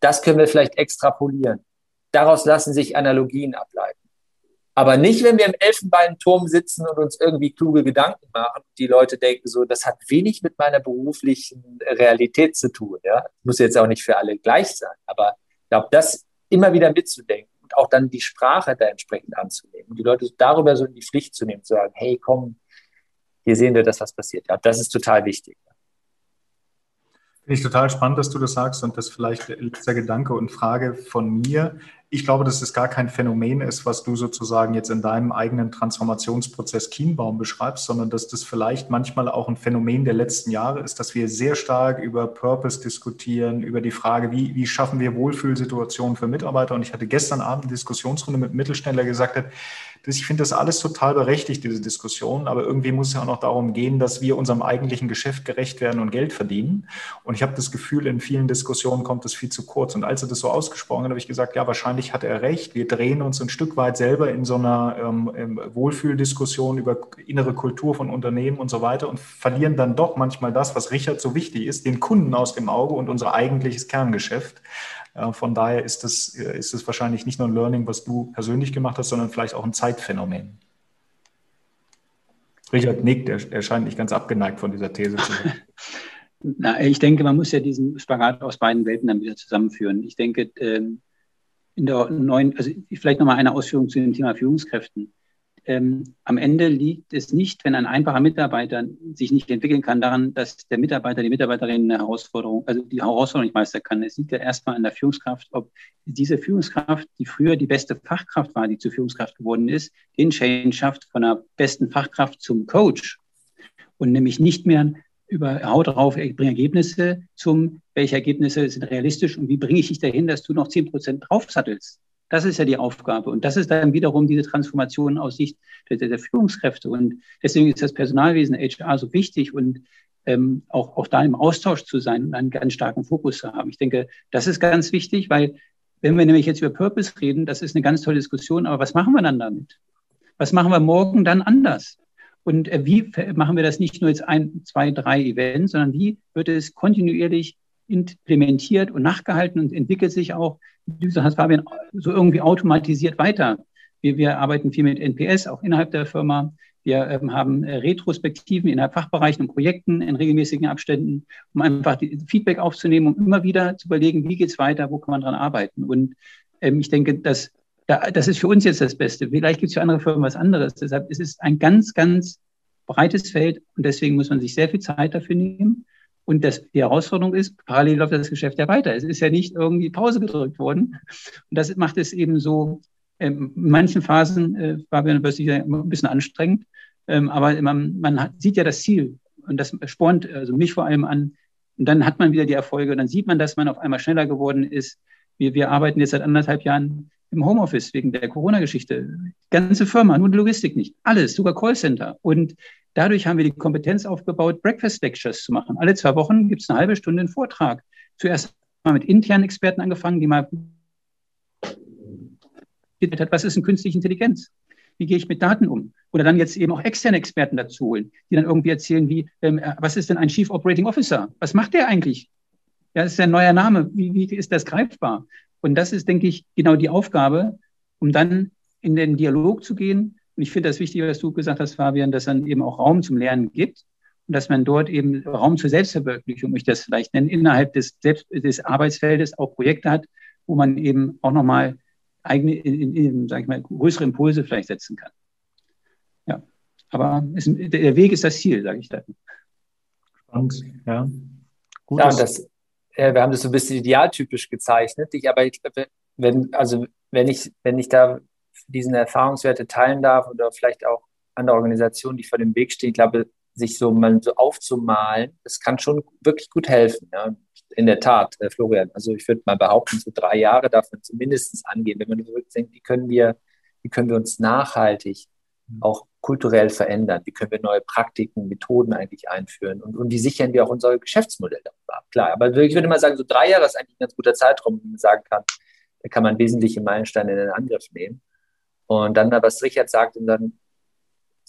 das können wir vielleicht extrapolieren. Daraus lassen sich Analogien ableiten. Aber nicht, wenn wir im Elfenbeinturm sitzen und uns irgendwie kluge Gedanken machen. Die Leute denken so, das hat wenig mit meiner beruflichen Realität zu tun. Ja? Muss jetzt auch nicht für alle gleich sein. Aber ich glaube, das immer wieder mitzudenken und auch dann die Sprache da entsprechend anzunehmen. Und die Leute darüber so in die Pflicht zu nehmen, zu sagen, hey, komm, hier sehen wir, dass was passiert. Ja, das ist total wichtig. Finde ich total spannend, dass du das sagst und das vielleicht letzter Gedanke und Frage von mir. Ich glaube, dass es gar kein Phänomen ist, was du sozusagen jetzt in deinem eigenen Transformationsprozess Kienbaum beschreibst, sondern dass das vielleicht manchmal auch ein Phänomen der letzten Jahre ist, dass wir sehr stark über Purpose diskutieren, über die Frage, wie, wie schaffen wir Wohlfühlsituationen für Mitarbeiter. Und ich hatte gestern Abend eine Diskussionsrunde mit einem Mittelständler, der gesagt hat, dass ich finde das alles total berechtigt, diese Diskussion, aber irgendwie muss es ja auch noch darum gehen, dass wir unserem eigentlichen Geschäft gerecht werden und Geld verdienen. Und ich habe das Gefühl, in vielen Diskussionen kommt das viel zu kurz. Und als er das so ausgesprochen hat, habe ich gesagt, ja, wahrscheinlich hat er recht. Wir drehen uns ein Stück weit selber in so einer ähm, Wohlfühldiskussion über innere Kultur von Unternehmen und so weiter und verlieren dann doch manchmal das, was Richard so wichtig ist, den Kunden aus dem Auge und unser eigentliches Kerngeschäft. Äh, von daher ist das, ist das wahrscheinlich nicht nur ein Learning, was du persönlich gemacht hast, sondern vielleicht auch ein Zeitphänomen. Richard nickt, er, er scheint nicht ganz abgeneigt von dieser These zu sein. Na, ich denke, man muss ja diesen Spagat aus beiden Welten dann wieder zusammenführen. Ich denke, ähm, in der neuen, also vielleicht nochmal eine Ausführung zu dem Thema Führungskräften. Ähm, am Ende liegt es nicht, wenn ein einfacher Mitarbeiter sich nicht entwickeln kann, daran, dass der Mitarbeiter, die Mitarbeiterin eine Herausforderung, also die Herausforderung nicht meistern kann. Es liegt ja erstmal an der Führungskraft, ob diese Führungskraft, die früher die beste Fachkraft war, die zur Führungskraft geworden ist, den Change schafft von einer besten Fachkraft zum Coach und nämlich nicht mehr über Haut drauf, ich bringe Ergebnisse zum, welche Ergebnisse sind realistisch und wie bringe ich dich dahin, dass du noch zehn Prozent draufsattelst. Das ist ja die Aufgabe. Und das ist dann wiederum diese Transformation aus Sicht der, der Führungskräfte. Und deswegen ist das Personalwesen, H R, so wichtig und ähm, auch, auch da im Austausch zu sein und einen ganz starken Fokus zu haben. Ich denke, das ist ganz wichtig, weil wenn wir nämlich jetzt über Purpose reden, das ist eine ganz tolle Diskussion, aber was machen wir dann damit? Was machen wir morgen dann anders? Und äh, wie machen wir das nicht nur jetzt ein, zwei, drei Events, sondern wie wird es kontinuierlich implementiert und nachgehalten und entwickelt sich auch, wie du sagst, Fabian, so irgendwie automatisiert weiter. Wir, wir arbeiten viel mit N P S, auch innerhalb der Firma. Wir ähm, haben äh, Retrospektiven innerhalb Fachbereichen und Projekten in regelmäßigen Abständen, um einfach die Feedback aufzunehmen, um immer wieder zu überlegen, wie geht's weiter, wo kann man dran arbeiten. Und ähm, ich denke, dass da, das ist für uns jetzt das Beste. Vielleicht gibt es für andere Firmen was anderes. Deshalb ist es ein ganz, ganz breites Feld und deswegen muss man sich sehr viel Zeit dafür nehmen. Und das, die Herausforderung ist, parallel läuft das Geschäft ja weiter. Es ist ja nicht irgendwie Pause gedrückt worden. Und das macht es eben so, ähm, in manchen Phasen, äh, Fabian, wird sicher ein bisschen anstrengend, ähm, aber man, man hat, sieht ja das Ziel und das spornt also mich vor allem an. Und dann hat man wieder die Erfolge und dann sieht man, dass man auf einmal schneller geworden ist. Wir, wir arbeiten jetzt seit anderthalb Jahren im Homeoffice wegen der Corona-Geschichte. Ganze Firma, nur die Logistik nicht. Alles, sogar Callcenter. Und dadurch haben wir die Kompetenz aufgebaut, Breakfast-Lectures zu machen. Alle zwei Wochen gibt es eine halbe Stunde einen Vortrag. Zuerst mal mit internen Experten angefangen, die mal was ist denn künstliche Intelligenz? Wie gehe ich mit Daten um? Oder dann jetzt eben auch externe Experten dazu holen, die dann irgendwie erzählen, wie, ähm, was ist denn ein Chief Operating Officer? Was macht der eigentlich? Ja, das ist ein neuer Name. Wie, wie ist das greifbar? Und das ist, denke ich, genau die Aufgabe, um dann in den Dialog zu gehen. Und ich finde das wichtig, was du gesagt hast, Fabian, dass dann eben auch Raum zum Lernen gibt und dass man dort eben Raum zur Selbstverwirklichung, ich das vielleicht nenne, innerhalb des, Selbst des Arbeitsfeldes auch Projekte hat, wo man eben auch nochmal eigene, in, in, sag ich mal, größere Impulse vielleicht setzen kann. Ja, aber es, der Weg ist das Ziel, sage ich dann. Spannend, ja. Gut, ja, und das, äh, wir haben das so ein bisschen idealtypisch gezeichnet. Ich, aber ich, wenn, also wenn ich, wenn ich da diesen Erfahrungswerte teilen darf oder vielleicht auch andere Organisationen, die vor dem Weg stehen, ich glaube, sich so mal so aufzumalen, das kann schon wirklich gut helfen. Ja. In der Tat, äh, Florian, also ich würde mal behaupten, so drei Jahre darf man zumindest angehen, wenn man zurückdenkt, wie können wir, wie können wir uns nachhaltig auch kulturell verändern, wie können wir neue Praktiken, Methoden eigentlich einführen und, und wie sichern wir auch unser Geschäftsmodell darüber ab. Klar, aber ich würde mal sagen, so drei Jahre ist eigentlich ein ganz guter Zeitraum, wo man sagen kann, da kann man wesentliche Meilensteine in den Angriff nehmen. Und dann, was Richard sagt, und dann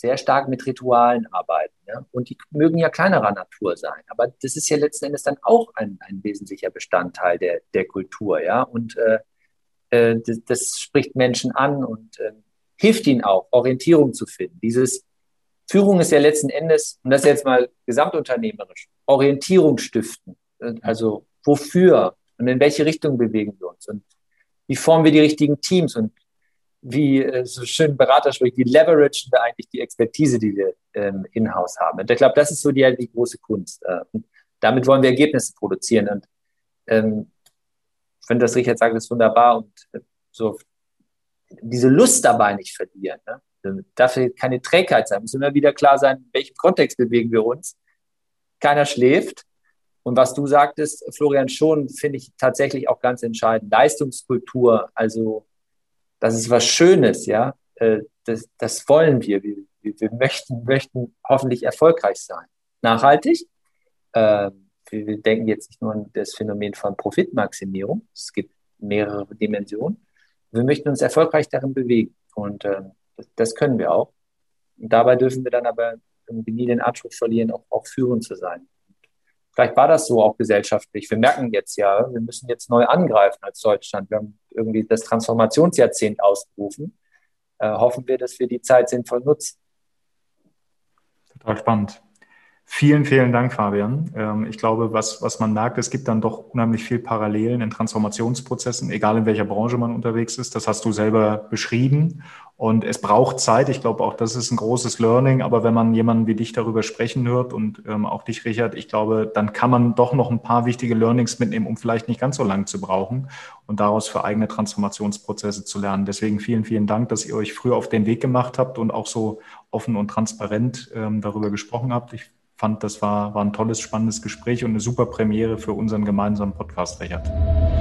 sehr stark mit Ritualen arbeiten. Ja? Und die mögen ja kleinerer Natur sein. Aber das ist ja letzten Endes dann auch ein, ein wesentlicher Bestandteil der, der Kultur. Ja? Und äh, äh, das, das spricht Menschen an und äh, hilft ihnen auch, Orientierung zu finden. Dieses Führung ist ja letzten Endes, und das jetzt mal gesamtunternehmerisch, Orientierung stiften. Also wofür und in welche Richtung bewegen wir uns und wie formen wir die richtigen Teams und wie, so schön Berater spricht, wie leveragen wir eigentlich die Expertise, die wir ähm, in-house haben. Und ich glaube, das ist so die, die große Kunst. Äh, und damit wollen wir Ergebnisse produzieren. Und ähm, wenn das Richard sagt, ist wunderbar und äh, so diese Lust dabei nicht verlieren. Ne? Darf keine Trägheit sein. Muss immer wieder klar sein, in welchem Kontext bewegen wir uns. Keiner schläft. Und was du sagtest, Florian, schon finde ich tatsächlich auch ganz entscheidend. Leistungskultur, also das ist was Schönes, ja. Das, das wollen wir. Wir, wir möchten, möchten hoffentlich erfolgreich sein. Nachhaltig. Wir denken jetzt nicht nur an das Phänomen von Profitmaximierung. Es gibt mehrere Dimensionen. Wir möchten uns erfolgreich darin bewegen. Und das, das können wir auch. Und dabei dürfen wir dann aber nie den Anspruch verlieren, auch, auch führend zu sein. Vielleicht war das so auch gesellschaftlich. Wir merken jetzt ja, wir müssen jetzt neu angreifen als Deutschland. Wir haben irgendwie das Transformationsjahrzehnt ausgerufen. Äh, hoffen wir, dass wir die Zeit sinnvoll nutzen. Total spannend. Vielen, vielen Dank, Fabian. Ähm, ich glaube, was, was man merkt, es gibt dann doch unheimlich viel Parallelen in Transformationsprozessen, egal in welcher Branche man unterwegs ist. Das hast du selber beschrieben. Und es braucht Zeit. Ich glaube, auch das ist ein großes Learning. Aber wenn man jemanden wie dich darüber sprechen hört und ähm, auch dich, Richard, ich glaube, dann kann man doch noch ein paar wichtige Learnings mitnehmen, um vielleicht nicht ganz so lang zu brauchen und daraus für eigene Transformationsprozesse zu lernen. Deswegen vielen, vielen Dank, dass ihr euch früher auf den Weg gemacht habt und auch so offen und transparent ähm, darüber gesprochen habt. Ich fand, das war, war ein tolles, spannendes Gespräch und eine super Premiere für unseren gemeinsamen Podcast, Richard.